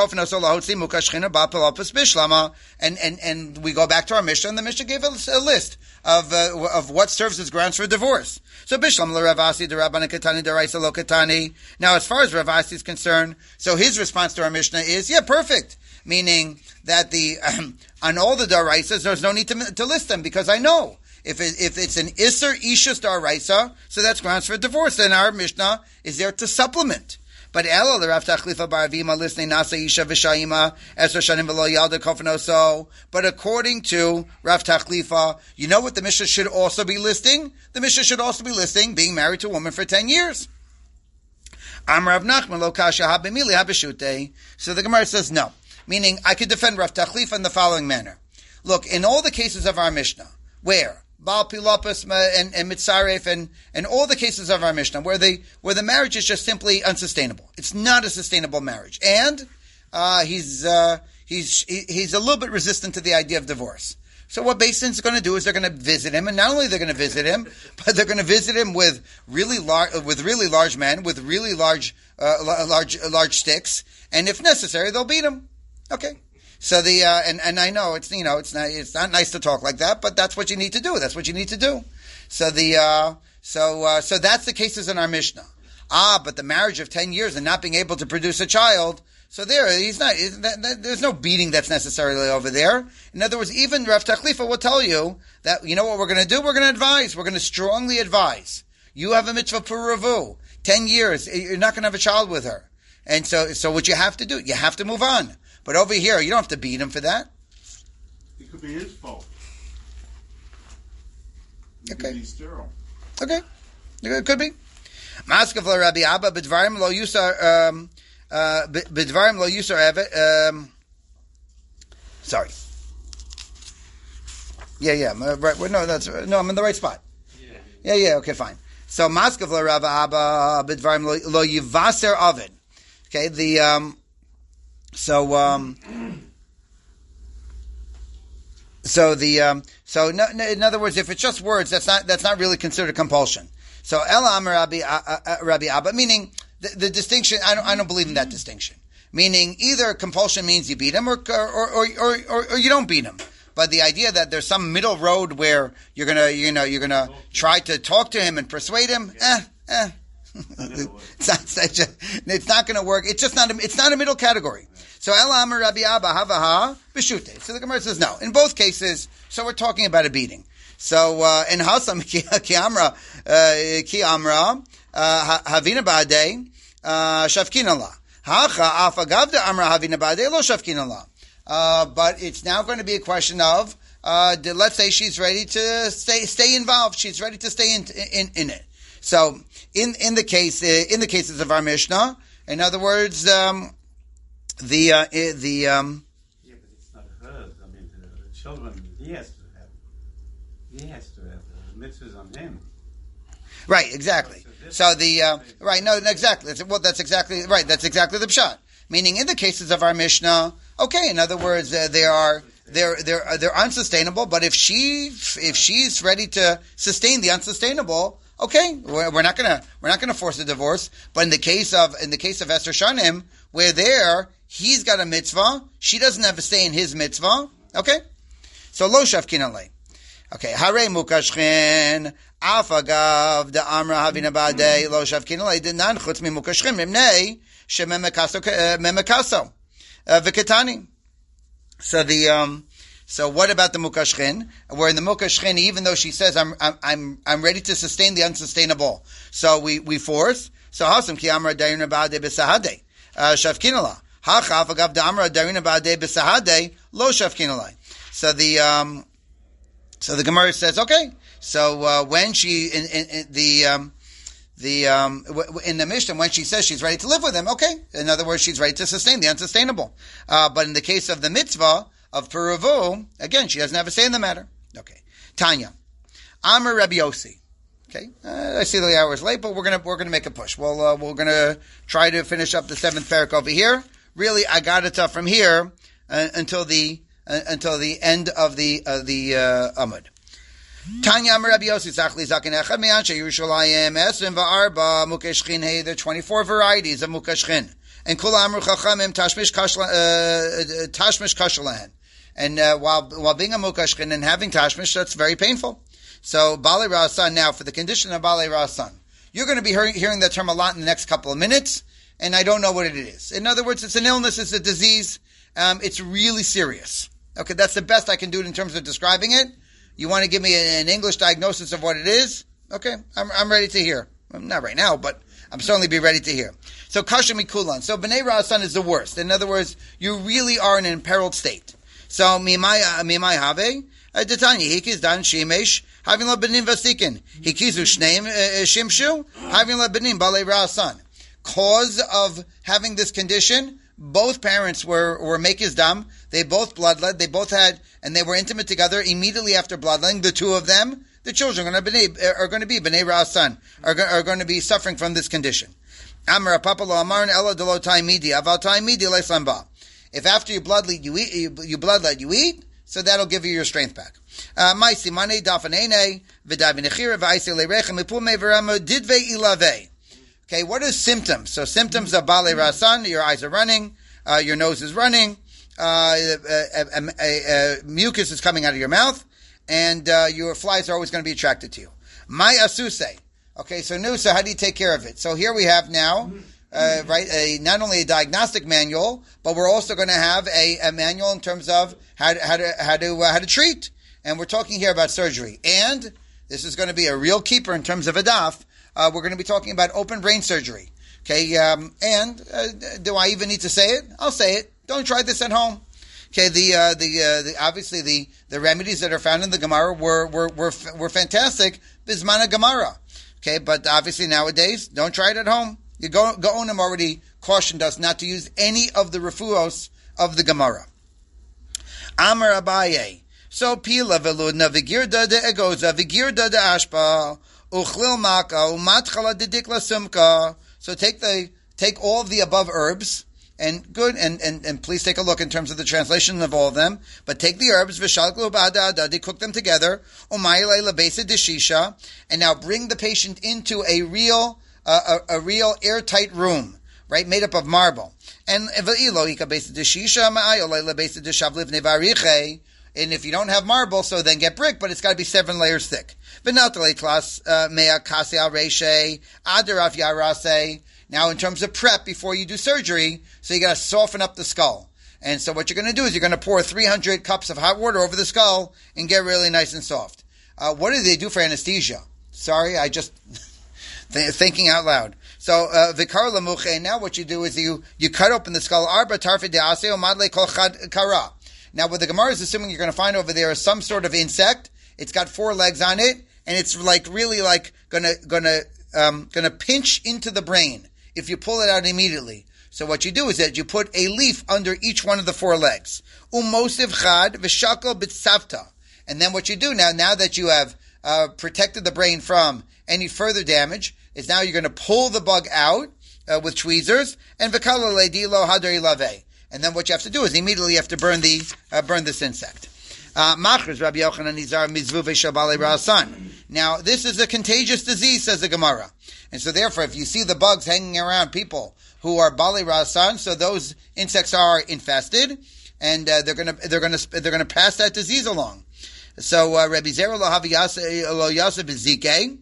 and we go back to our Mishnah, and the Mishnah gave us a list of what serves as grounds for divorce. So Bishlam Ravasi the Rabban Katani Daraisa Lo Katani. Now, as far as Ravasi is concerned, so his response to our Mishnah is, yeah, perfect. Meaning that on all the Daraisas, there's no need to list them, because I know if it's an Isser Ishus Daraisa, so that's grounds for divorce, then our Mishnah is there to supplement. But Ella the Rav Tachlifa Bar Avima listening Nasa Isha V'Shayima Esra Shanim V'Lo Yalda Kofanoso. But according to Rav Tachlifa, you know what the Mishnah should also be listing? The Mishnah should also be listing being married to a woman for 10 years. Am Rav Nachman Lo Kasha HaBemili HaBeshute. So the Gemara says no. Meaning, I could defend Rav Tachlifa in the following manner. Look, in all the cases of our Mishnah, where Baal Pilopus and Mitzaref and all the cases of our Mishnah where the marriage is just simply unsustainable. It's not a sustainable marriage, and he's a little bit resistant to the idea of divorce. So what Beis Din's going to do is they're going to visit him, and not only they're going to visit him, but they're going to visit him with really large men with really large sticks, and if necessary, they'll beat him. Okay. So and I know it's not nice to talk like that, but that's what you need to do. That's what you need to do. So so that's the cases in our Mishnah. But the marriage of 10 years and not being able to produce a child, so there's no beating that's necessarily over there. In other words, even Rav Tachlifa will tell you that, you know what we're going to do? We're going to advise. We're going to strongly advise. You have a mitzvah puravu. 10 years, you're not going to have a child with her. And so what you have to do, you have to move on. But over here, you don't have to beat him for that. It could be his fault. It Okay. could be sterile. Okay. It could be. Maskav la Rabbi Abba b'dvarim lo yusar evet Sorry. Yeah. Right. No. I'm in the right spot. Yeah. Okay, fine. So Maskav la Rav Abba b'dvarim lo yivaser ovid. Okay. In other words, if it's just words, that's not really considered compulsion. So Ela Amar Rabbi Abba, meaning the distinction. I don't believe in that distinction. Meaning either compulsion means you beat him or you don't beat him. But the idea that there's some middle road where you're gonna try to talk to him and persuade him, it's not going to work. It's not a middle category. So Ela Amar Rabbi Abba Havaha B'shute. So the Gemara says no. In both cases, so we're talking about a beating. So in Hasam Ki Amra Havina Ba'adei Shavkin Allah. Hacha Afagavda Amra Havina Ba'adei Lo Shavkin Allah. But it's now going to be a question of let's say she's ready to stay involved. She's ready to stay in it. So in the cases of our Mishnah, in other words, Yeah, but it's not hers. I mean, the children, he has to have. The mitzvahs on him. Right, exactly. So exactly. That's exactly right. That's exactly the pshat. Meaning, in the cases of our Mishnah, okay. In other words, they're unsustainable. But if she's ready to sustain the unsustainable, okay, we're not gonna force a divorce. But in the case of Esther Shanim, where he's got a mitzvah, she doesn't have to stay in his mitzvah. Okay, so lo shavkin alei. Okay, hare mukashchin afagav de amra havina ba'adei lo shavkin alei denan chutz mi mukashchin mimnei shememekaso v'ketani. So what about the mukashchin? Where in the mukashchin, even though she says I'm ready to sustain the unsustainable, so we force. So hasam ki amra darina ba'adei b'sahadei shavkin alei. Hachaf agav de amra darina ba'adei b'sahadei lo shavkin alei. So the Gemara says, okay. So when she in the Mishnah, when she says she's ready to live with him, okay. In other words, she's ready to sustain the unsustainable. But in the case of the mitzvah of Peruvu, again, she doesn't have a say in the matter. Okay. Tanya, Amar Rabbi Yossi. Okay. I see the hour is late, but we're gonna make a push. We're gonna try to finish up the 7th parak over here. Really, I got it from here until the end of the Amud. Tanya Amar Rabbi Yossi Zachli Zakin Echad Me'anshe Yerushalayim Esrim Va'arba Mukashchin. Hey, there are 24 varieties of Mukashchin, and Kula Amru Chachamim Tashmish Kashalahan. And while being a Mukashchin and having Tashmish, that's very painful. So Balei Rasan, now for the condition of Balei Rasan, you're going to be hearing that term a lot in the next couple of minutes, and I don't know what it is. In other words, it's an illness, it's a disease. It's really serious. Okay, that's the best I can do in terms of describing it. You want to give me an English diagnosis of what it is? Okay, I'm ready to hear. Not right now, but I'm certainly be ready to hear. So Kasha Mikulan. So Bnei Rasan is the worst. In other words, you really are in an imperiled state. So Mimai Have, Detanya, Hikis Dan Shemesh, having la benim vasikin. Hikizu Shneim Shimshu, having la benim Balei Rasan. Cause of having this condition, both parents were Mekis Dam. They both bloodled. They both had, and they were intimate together immediately after bloodletting. The two of them, the children are going to be Bnei Rasan, are going to be suffering from this condition. Amar Papa Lo Amar Ella Delo Taimidi Aval Taimidi Leslamba. If after you bloodlet you eat, so that'll give you your strength back. Maisi Mane Dafanene V'Davinechira V'Aisi Lerechem Ipume V'Rama Didve Ilave. Okay, what are symptoms? So symptoms of Balei Rasan: your eyes are running, your nose is running, mucus is coming out of your mouth, and your flies are always going to be attracted to you. My asuse. Okay, so Nusa, how do you take care of it? So here we have now, not only a diagnostic manual, but we're also going to have a manual in terms of how to treat. And we're talking here about surgery. And this is going to be a real keeper in terms of a daf. We're going to be talking about open brain surgery. Okay, do I even need to say it? I'll say it. Don't try this at home. Okay, obviously the remedies that are found in the Gemara were fantastic. Bismana Gemara. Okay, but obviously nowadays, don't try it at home. The Gaonim already cautioned us not to use any of the refuos of the Gemara. Amar Abaye. So pila veludna vigirda de egoza vigirda de ashpa uchlil maka umatchala de dikla sumka. So take all of the above herbs and good and please take a look in terms of the translation of all of them. But take the herbs v'shalklu ba'ada cook them together umayilei lebesa deshisha, and now bring the patient into a real airtight room, right, made up of marble. And if you don't have marble, so then get brick, but it's got to be 7 layers thick. Now, in terms of prep before you do surgery, so you got to soften up the skull. And so what you're going to do is you're going to pour 300 cups of hot water over the skull and get really nice and soft. What do they do for anesthesia? Sorry, I just thinking out loud. So vikar lamuche. Now what you do is you cut open the skull. Arba tarfe dease omadle kol chad kara. Now, what the Gemara is assuming you're going to find over there is some sort of insect. It's got 4 legs on it, and it's really gonna pinch into the brain if you pull it out immediately. So what you do is that you put a leaf under each one of the 4 legs. Umosiv chad v'shakol b'tzavta. And then what you do now that you have protected the brain from any further damage, is now you're going to pull the bug out with tweezers and v'kala le'dilo hadari lave. And then what you have to do is immediately you have to burn this insect. Machris Rabbi Yochanan Nizar Mizvuve Shabale Rasan. Now this is a contagious disease, says the Gemara, and so therefore, if you see the bugs hanging around people who are Bali Rasan, so those insects are infested, and they're gonna pass that disease along. So Rabbi Zera lo yasa bezike.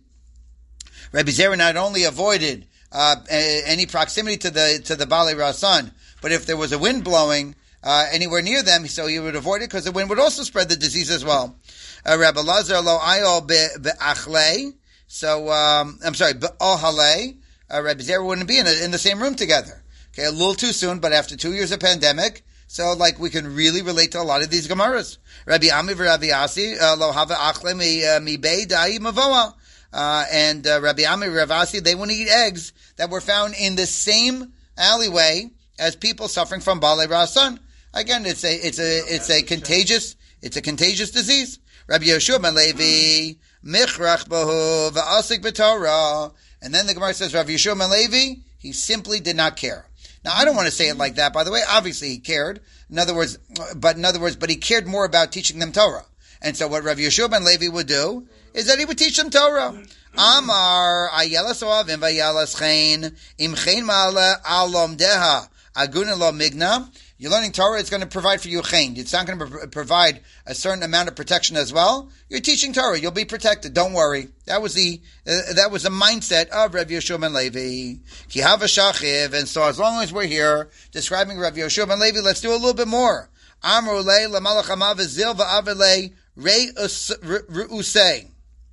Rabbi Zera not only avoided any proximity to the Bali Rasan, but if there was a wind blowing anywhere near them, so he would avoid it because the wind would also spread the disease as well. Rabbi Lazar lo ayol be'achle. So I'm sorry, be'ohale. Rabbi Zera wouldn't be in the same room together. Okay, a little too soon, but after 2 years of pandemic, so we can really relate to a lot of these Gemaras. Rabbi Ami v'Rabbi Asi lo hava achle mi bei da'i mavoa. And Rabbi Ami and Rav Asi, they wouldn't eat eggs that were found in the same alleyway as people suffering from Balei Rasan. Again, it's a contagious disease. Rabbi Yeshua ben Levi michrach bahu va'asik b'Torah. And then the Gemara says Rabbi Yeshua ben Levi, he simply did not care. Now I don't want to say it like that, by the way. Obviously he cared. In other words, but he cared more about teaching them Torah. And so what Rabbi Yeshua ben Levi would do is that he would teach them Torah. Amar ayelas oavim vayelas chen im chen ma'ala alom deha aguna lo migna. You're learning Torah, it's going to provide for you chen. It's not going to provide a certain amount of protection as well. You're teaching Torah, you'll be protected. Don't worry. That was the mindset of Rabbi Yeshua ben Levi. Ki hava shachiv. And so as long as we're here describing Rabbi Yeshua ben Levi, let's do a little bit more. Amru le lamalach hamav zil va'avele rei re'usei.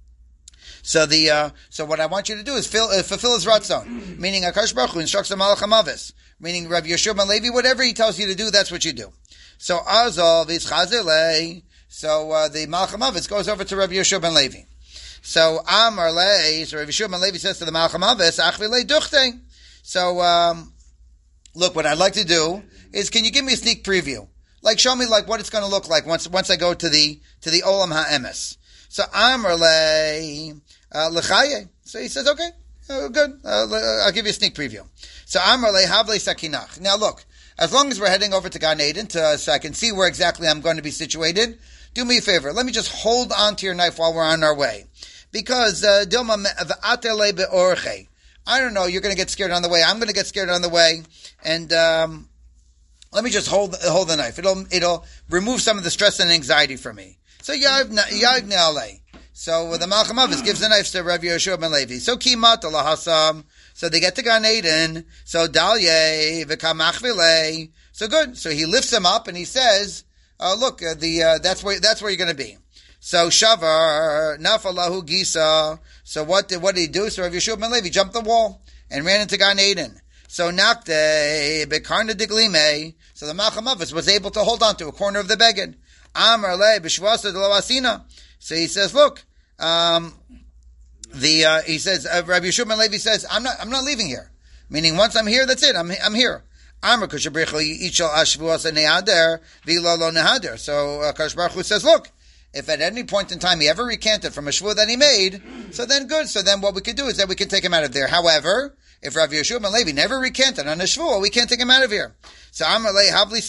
So what I want you to do is fulfill his ratzon, meaning Akash Baruch Hu instructs the Malach HaMavis, meaning Rabbi Yeshua ben Levi, whatever he tells you to do, that's what you do. So Azov is Chazilei. So the Malach HaMavis goes over to Rabbi Yeshua ben Levi. So Amar Lei, so Rabbi Yeshua ben Levi says to the Malach HaMavis, Achvilei Duchte. So look, what I'd like to do is, can you give me a sneak preview? Show me what it's going to look like once I go to the Olam HaEmes. So Amar Lei L'chaye. So he says, okay, good. I'll give you a sneak preview. So Amar Le Havle Sakinach. Now look, as long as we're heading over to Gan Eden, so I can see where exactly I'm going to be situated, do me a favor. Let me just hold on to your knife while we're on our way. Because, Dilma V'atele Be'orche. I don't know, you're going to get scared on the way. I'm going to get scared on the way. And, let me just hold the knife. It'll remove some of the stress and anxiety from me. So Yag Ne'alei. So the Malach HaMavis gives the knife to Rabbi Yeshua ben Levi. So Kimat Lahasam. So they get to Gan Eden. So Dalye V'kamach V'lei. So good. So he lifts him up and he says, look, that's where you're going to be. So Shavar Nafalahu Gisa. So what did he do? So Rabbi Yeshua ben Levi jumped the wall and ran into Gan Eden. So Nakte Bekarna Diglime. So the Malach HaMavis was able to hold on to a corner of the beged. Amar Le B'Shvasa de Lavasina. So he says, look, Rabbi Yeshua ben Levi says, I'm not leaving here. Meaning once I'm here, that's it. I'm here. Amar kushabrichli ichal ashvuas nehader v'lo lo nehader. So Kadosh Baruch Hu says, look, if at any point in time he ever recanted from a shvuah that he made, so then good. So then what we could do is that we can take him out of there. However, if Rav Yeshua ben Levi never recanted on a shvuah, we can't take him out of here. So Amar le havli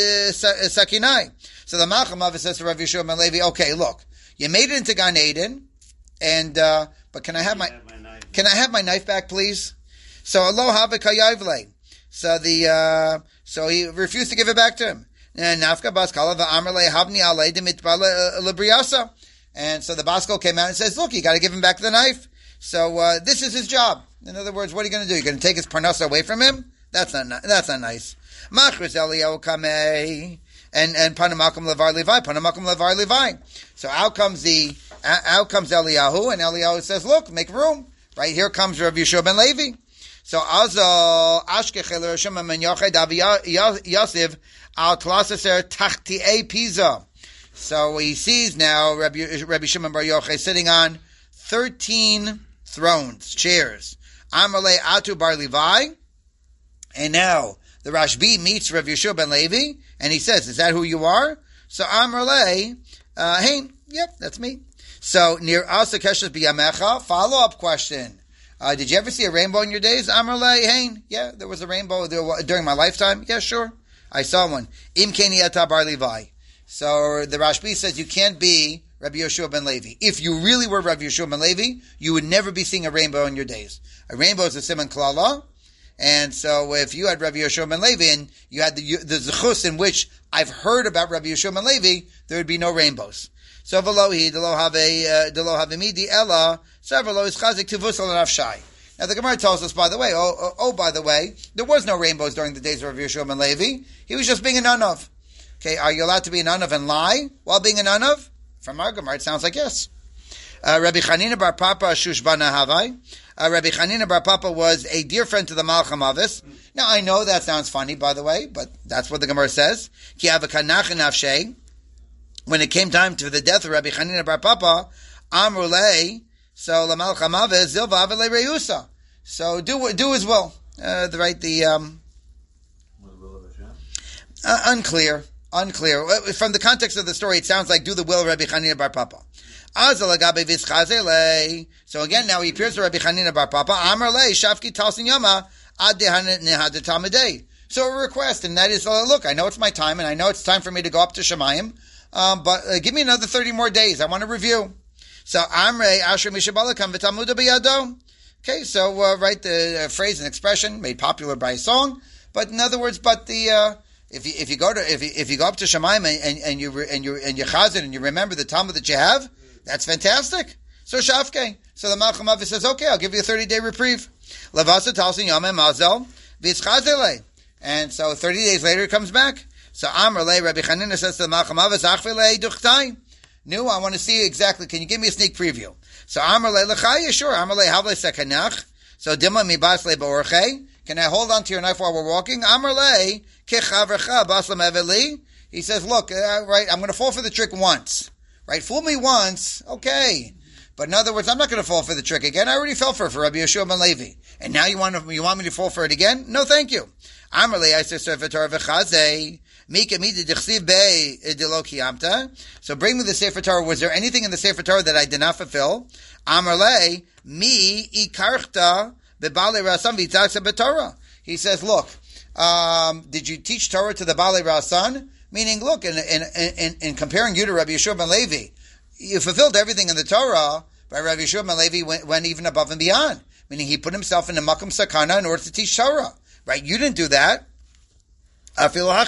sakinai. So the Malcham Avos says to Rav Yeshua ben Levi, okay, look, you made it into Gan Eden, and but can I have my knife back, please? So alo havakayavle. So so he refused to give it back to him. And Nafka Baskala v'Amar le havni alei demitbala lebriasa. And so the Baskal came out and says, look, you got to give him back the knife. So this is his job. In other words, what are you going to do? You're going to take his parnassa away from him? That's not nice. Machris Eliyahu kamei and Panamakum levar Levi. So out comes Eliyahu, and Eliyahu says, look, make room. Right here comes Rav Yeshua ben Levi. So Azal Ashkechel Rishon ben Yochai Davi Yosef al Klasaser Tachti'e Pisa. So he sees now Rabbi Shimon Bar Yochai sitting on 13 thrones, chairs. Amarle Atu Bar Levi. And now the Rashbi meets Rav Yeshua ben Levi, and he says, is that who you are? So Amarle, hey, yep, that's me. So near Asa Keshes Biyamecha, follow-up question. Did you ever see a rainbow in your days? Amarle, hey, yeah, there was a rainbow during my lifetime. Yeah, sure. I saw one. Im Keni Ata Bar Levi. So the Rashbi says you can't be Rabbi Yeshua ben Levi. If you really were Rabbi Yeshua ben Levi, you would never be seeing a rainbow in your days. A rainbow is a siman klala, and so if you had Rabbi Yeshua ben Levi and you had the zechus in which I've heard about Rabbi Yeshua ben Levi, there would be no rainbows. So v'lohi delo have midi ella v'lo is chazik tivus al nafshai. Now the Gemara tells us, by the way, by the way, there was no rainbows during the days of Rabbi Yeshua ben Levi. He was just being a nanav. Okay, are you allowed to be a nanav and lie while being a nanav? From our Gemara, it sounds like yes. Rabbi Chanina bar Papa Shushbana Havai. Rabbi Chanina bar Papa was a dear friend to the Malcham Avos. Now I know that sounds funny, by the way, but that's what the Gemara says. Ki avakanach nafshei. When it came time to the death of Rabbi Chanina bar Papa, Amrulei. So the Malcham Avos zilva avele reusa. So do his will. Unclear. From the context of the story, it sounds like do the will of Rabbi Chanina bar Papa. So again, now he appears to Rabbi Chanina bar Papa. Amar le shafki talsin yama ad nehad tamadei. So a request, and that is, look, I know it's my time, and I know it's time for me to go up to Shemayim, but give me another 30 more days. I want to review. So Amrei asher mishabalakam v'tamuda biyado. Okay, so write the phrase and expression made popular by a song, but in other words, if you go up to Shemaim and you chazan and you remember the Talmud that you have, that's fantastic. So Shafke. So the Malcham Avos says, okay, I'll give you a 30-day reprieve. Lavasa talsin yom mazel v'yitzchazele. And so 30 days later he comes back. So Amar le Rabbi Chanina says to the Malcham Avos, achvele duchtai. No, I want to see exactly. Can you give me a sneak preview? So Amar le lechaya, sure. Amar le havle sekanach. So dima mi basle ba'orchei. Can I hold on to your knife while we're walking? Amar le kechavrecha baslam eveli. He says, look, right, I'm going to fall for the trick once. Right, fool me once, okay. But in other words, I'm not going to fall for the trick again. I already fell for Rabbi Yeshua ben Levi. And now you want me to fall for it again? No, thank you. Amar le Sefer Torah v'chazei. So bring me the Sefer Torah. Was there anything in the Sefer Torah that I did not fulfill? Amar le mi ikarchta bebale rasan v'yitzaksa b'Torah. He says, look, did you teach Torah to the Bale Rasan? Meaning, look, in comparing you to Rabbi Yeshua ben Levi, you fulfilled everything in the Torah, but Rabbi Yeshua ben Levi went even above and beyond. Meaning, he put himself in the Makam Sakana in order to teach Torah. Right? You didn't do that. Now, although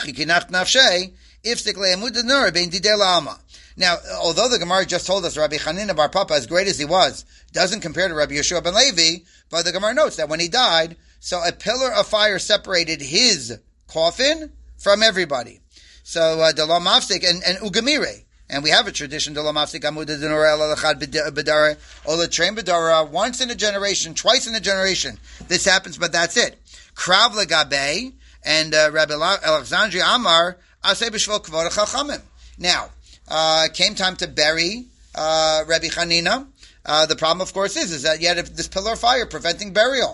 the Gemara just told us Rabbi Chanina bar Papa, as great as he was, doesn't compare to Rabbi Yeshua ben Levi, but the Gemara notes that when he died, so a pillar of fire separated his coffin from everybody. So Delo Mafsik and Ugamire. And we have a tradition, Delo Mafsik Amuda Denora El Alachad Bedara, Ola Train Bedara, once in a generation, twice in a generation. This happens, but that's it. Krav Legabe and Rabbi Alexandria Amar Aseh B'Shvil Kvod Chachamim. Now, came time to bury Rabbi Chanina. The problem, of course, is that you had this pillar of fire preventing burial.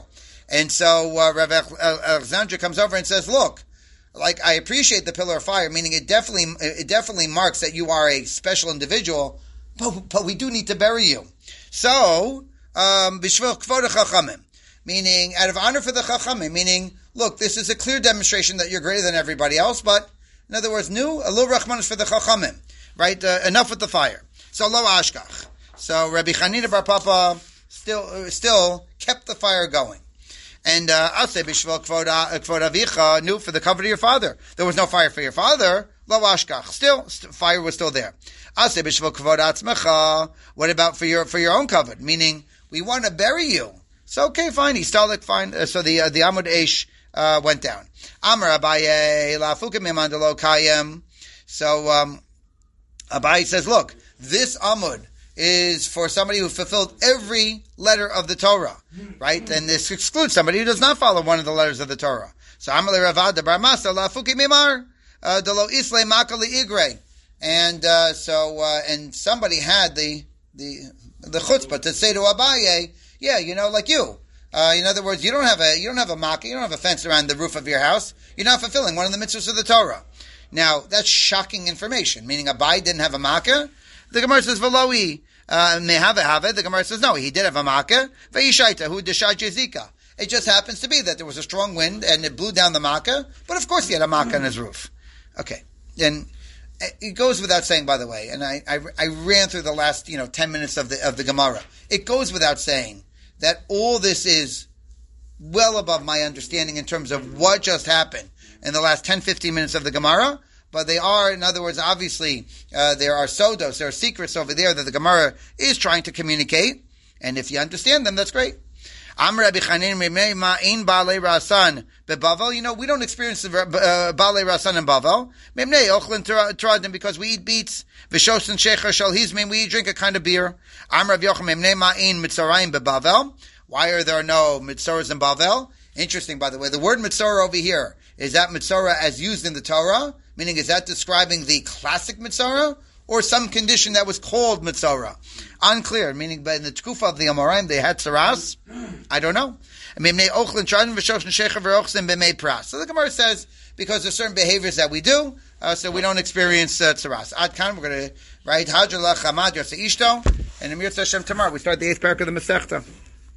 And so Rav Alexandra comes over and says, look, like, I appreciate the pillar of fire, meaning it definitely marks that you are a special individual, but we do need to bury you. So, b'shvil kvod hachachamim, meaning out of honor for the chachamim, meaning, look, this is a clear demonstration that you're greater than everybody else, but in other words, a little rachmanus for the chachamim, right? Enough with the fire. So lo ashkach. So Rabbi Chanina bar Papa still kept the fire going. And I'll say b'shvil kvod avicha, for the comfort of your father. There was no fire for your father. Lo ashkach. Still, fire was still there. I'll say b'shvil kvod atzmecha. What about for your own covet? Meaning, we want to bury you. So okay, fine. He stole it. Fine. So the Amud Eish went down. Amar Abaye lafukim imandalo kayem. So Abaye says, look, this Amud is for somebody who fulfilled every letter of the Torah, right? And this excludes somebody who does not follow one of the letters of the Torah. So Amar Ravad Bar Masa lafukim imar delo isle makali igre. And and somebody had the chutzpah to say to Abaye, yeah, like you. In other words, you don't have a makkah, you don't have a fence around the roof of your house. You're not fulfilling one of the mitzvahs of the Torah. Now, that's shocking information, meaning Abaye didn't have a makkah. The Gemara says, Veloi, mehave. The Gemara says, no, he did have a makkah. Ve'ishaita, hu deshat jezika. It just happens to be that there was a strong wind and it blew down the makkah, but of course he had a makkah on his roof. Okay. And it goes without saying, by the way, and I ran through the last, 10 minutes of the Gemara. It goes without saying that all this is well above my understanding in terms of what just happened in the last 10, 15 minutes of the Gemara. But they are, in other words, obviously, there are sodos, there are secrets over there that the Gemara is trying to communicate. And if you understand them, that's great. We don't experience the Balei Rasan in Bavel. Because we eat beets. We drink a kind of beer. Why are there no mitzoras in Bavel? Interesting, by the way. The word mitzorah over here, is that mitzorah as used in the Torah? Meaning, is that describing the classic mitzorah? Or some condition that was called mitzorah? Unclear, meaning but in the Tkufa of the Amoraim, they had tzaras? I don't know. So the Gemara says, because there's certain behaviors that we do, so we don't experience tzaras. Ad kan, we're going to write Hajjalach Hamad Yosei Ishto, and in Mirza Hashem tomorrow, we start the 8th parak of the Masechta.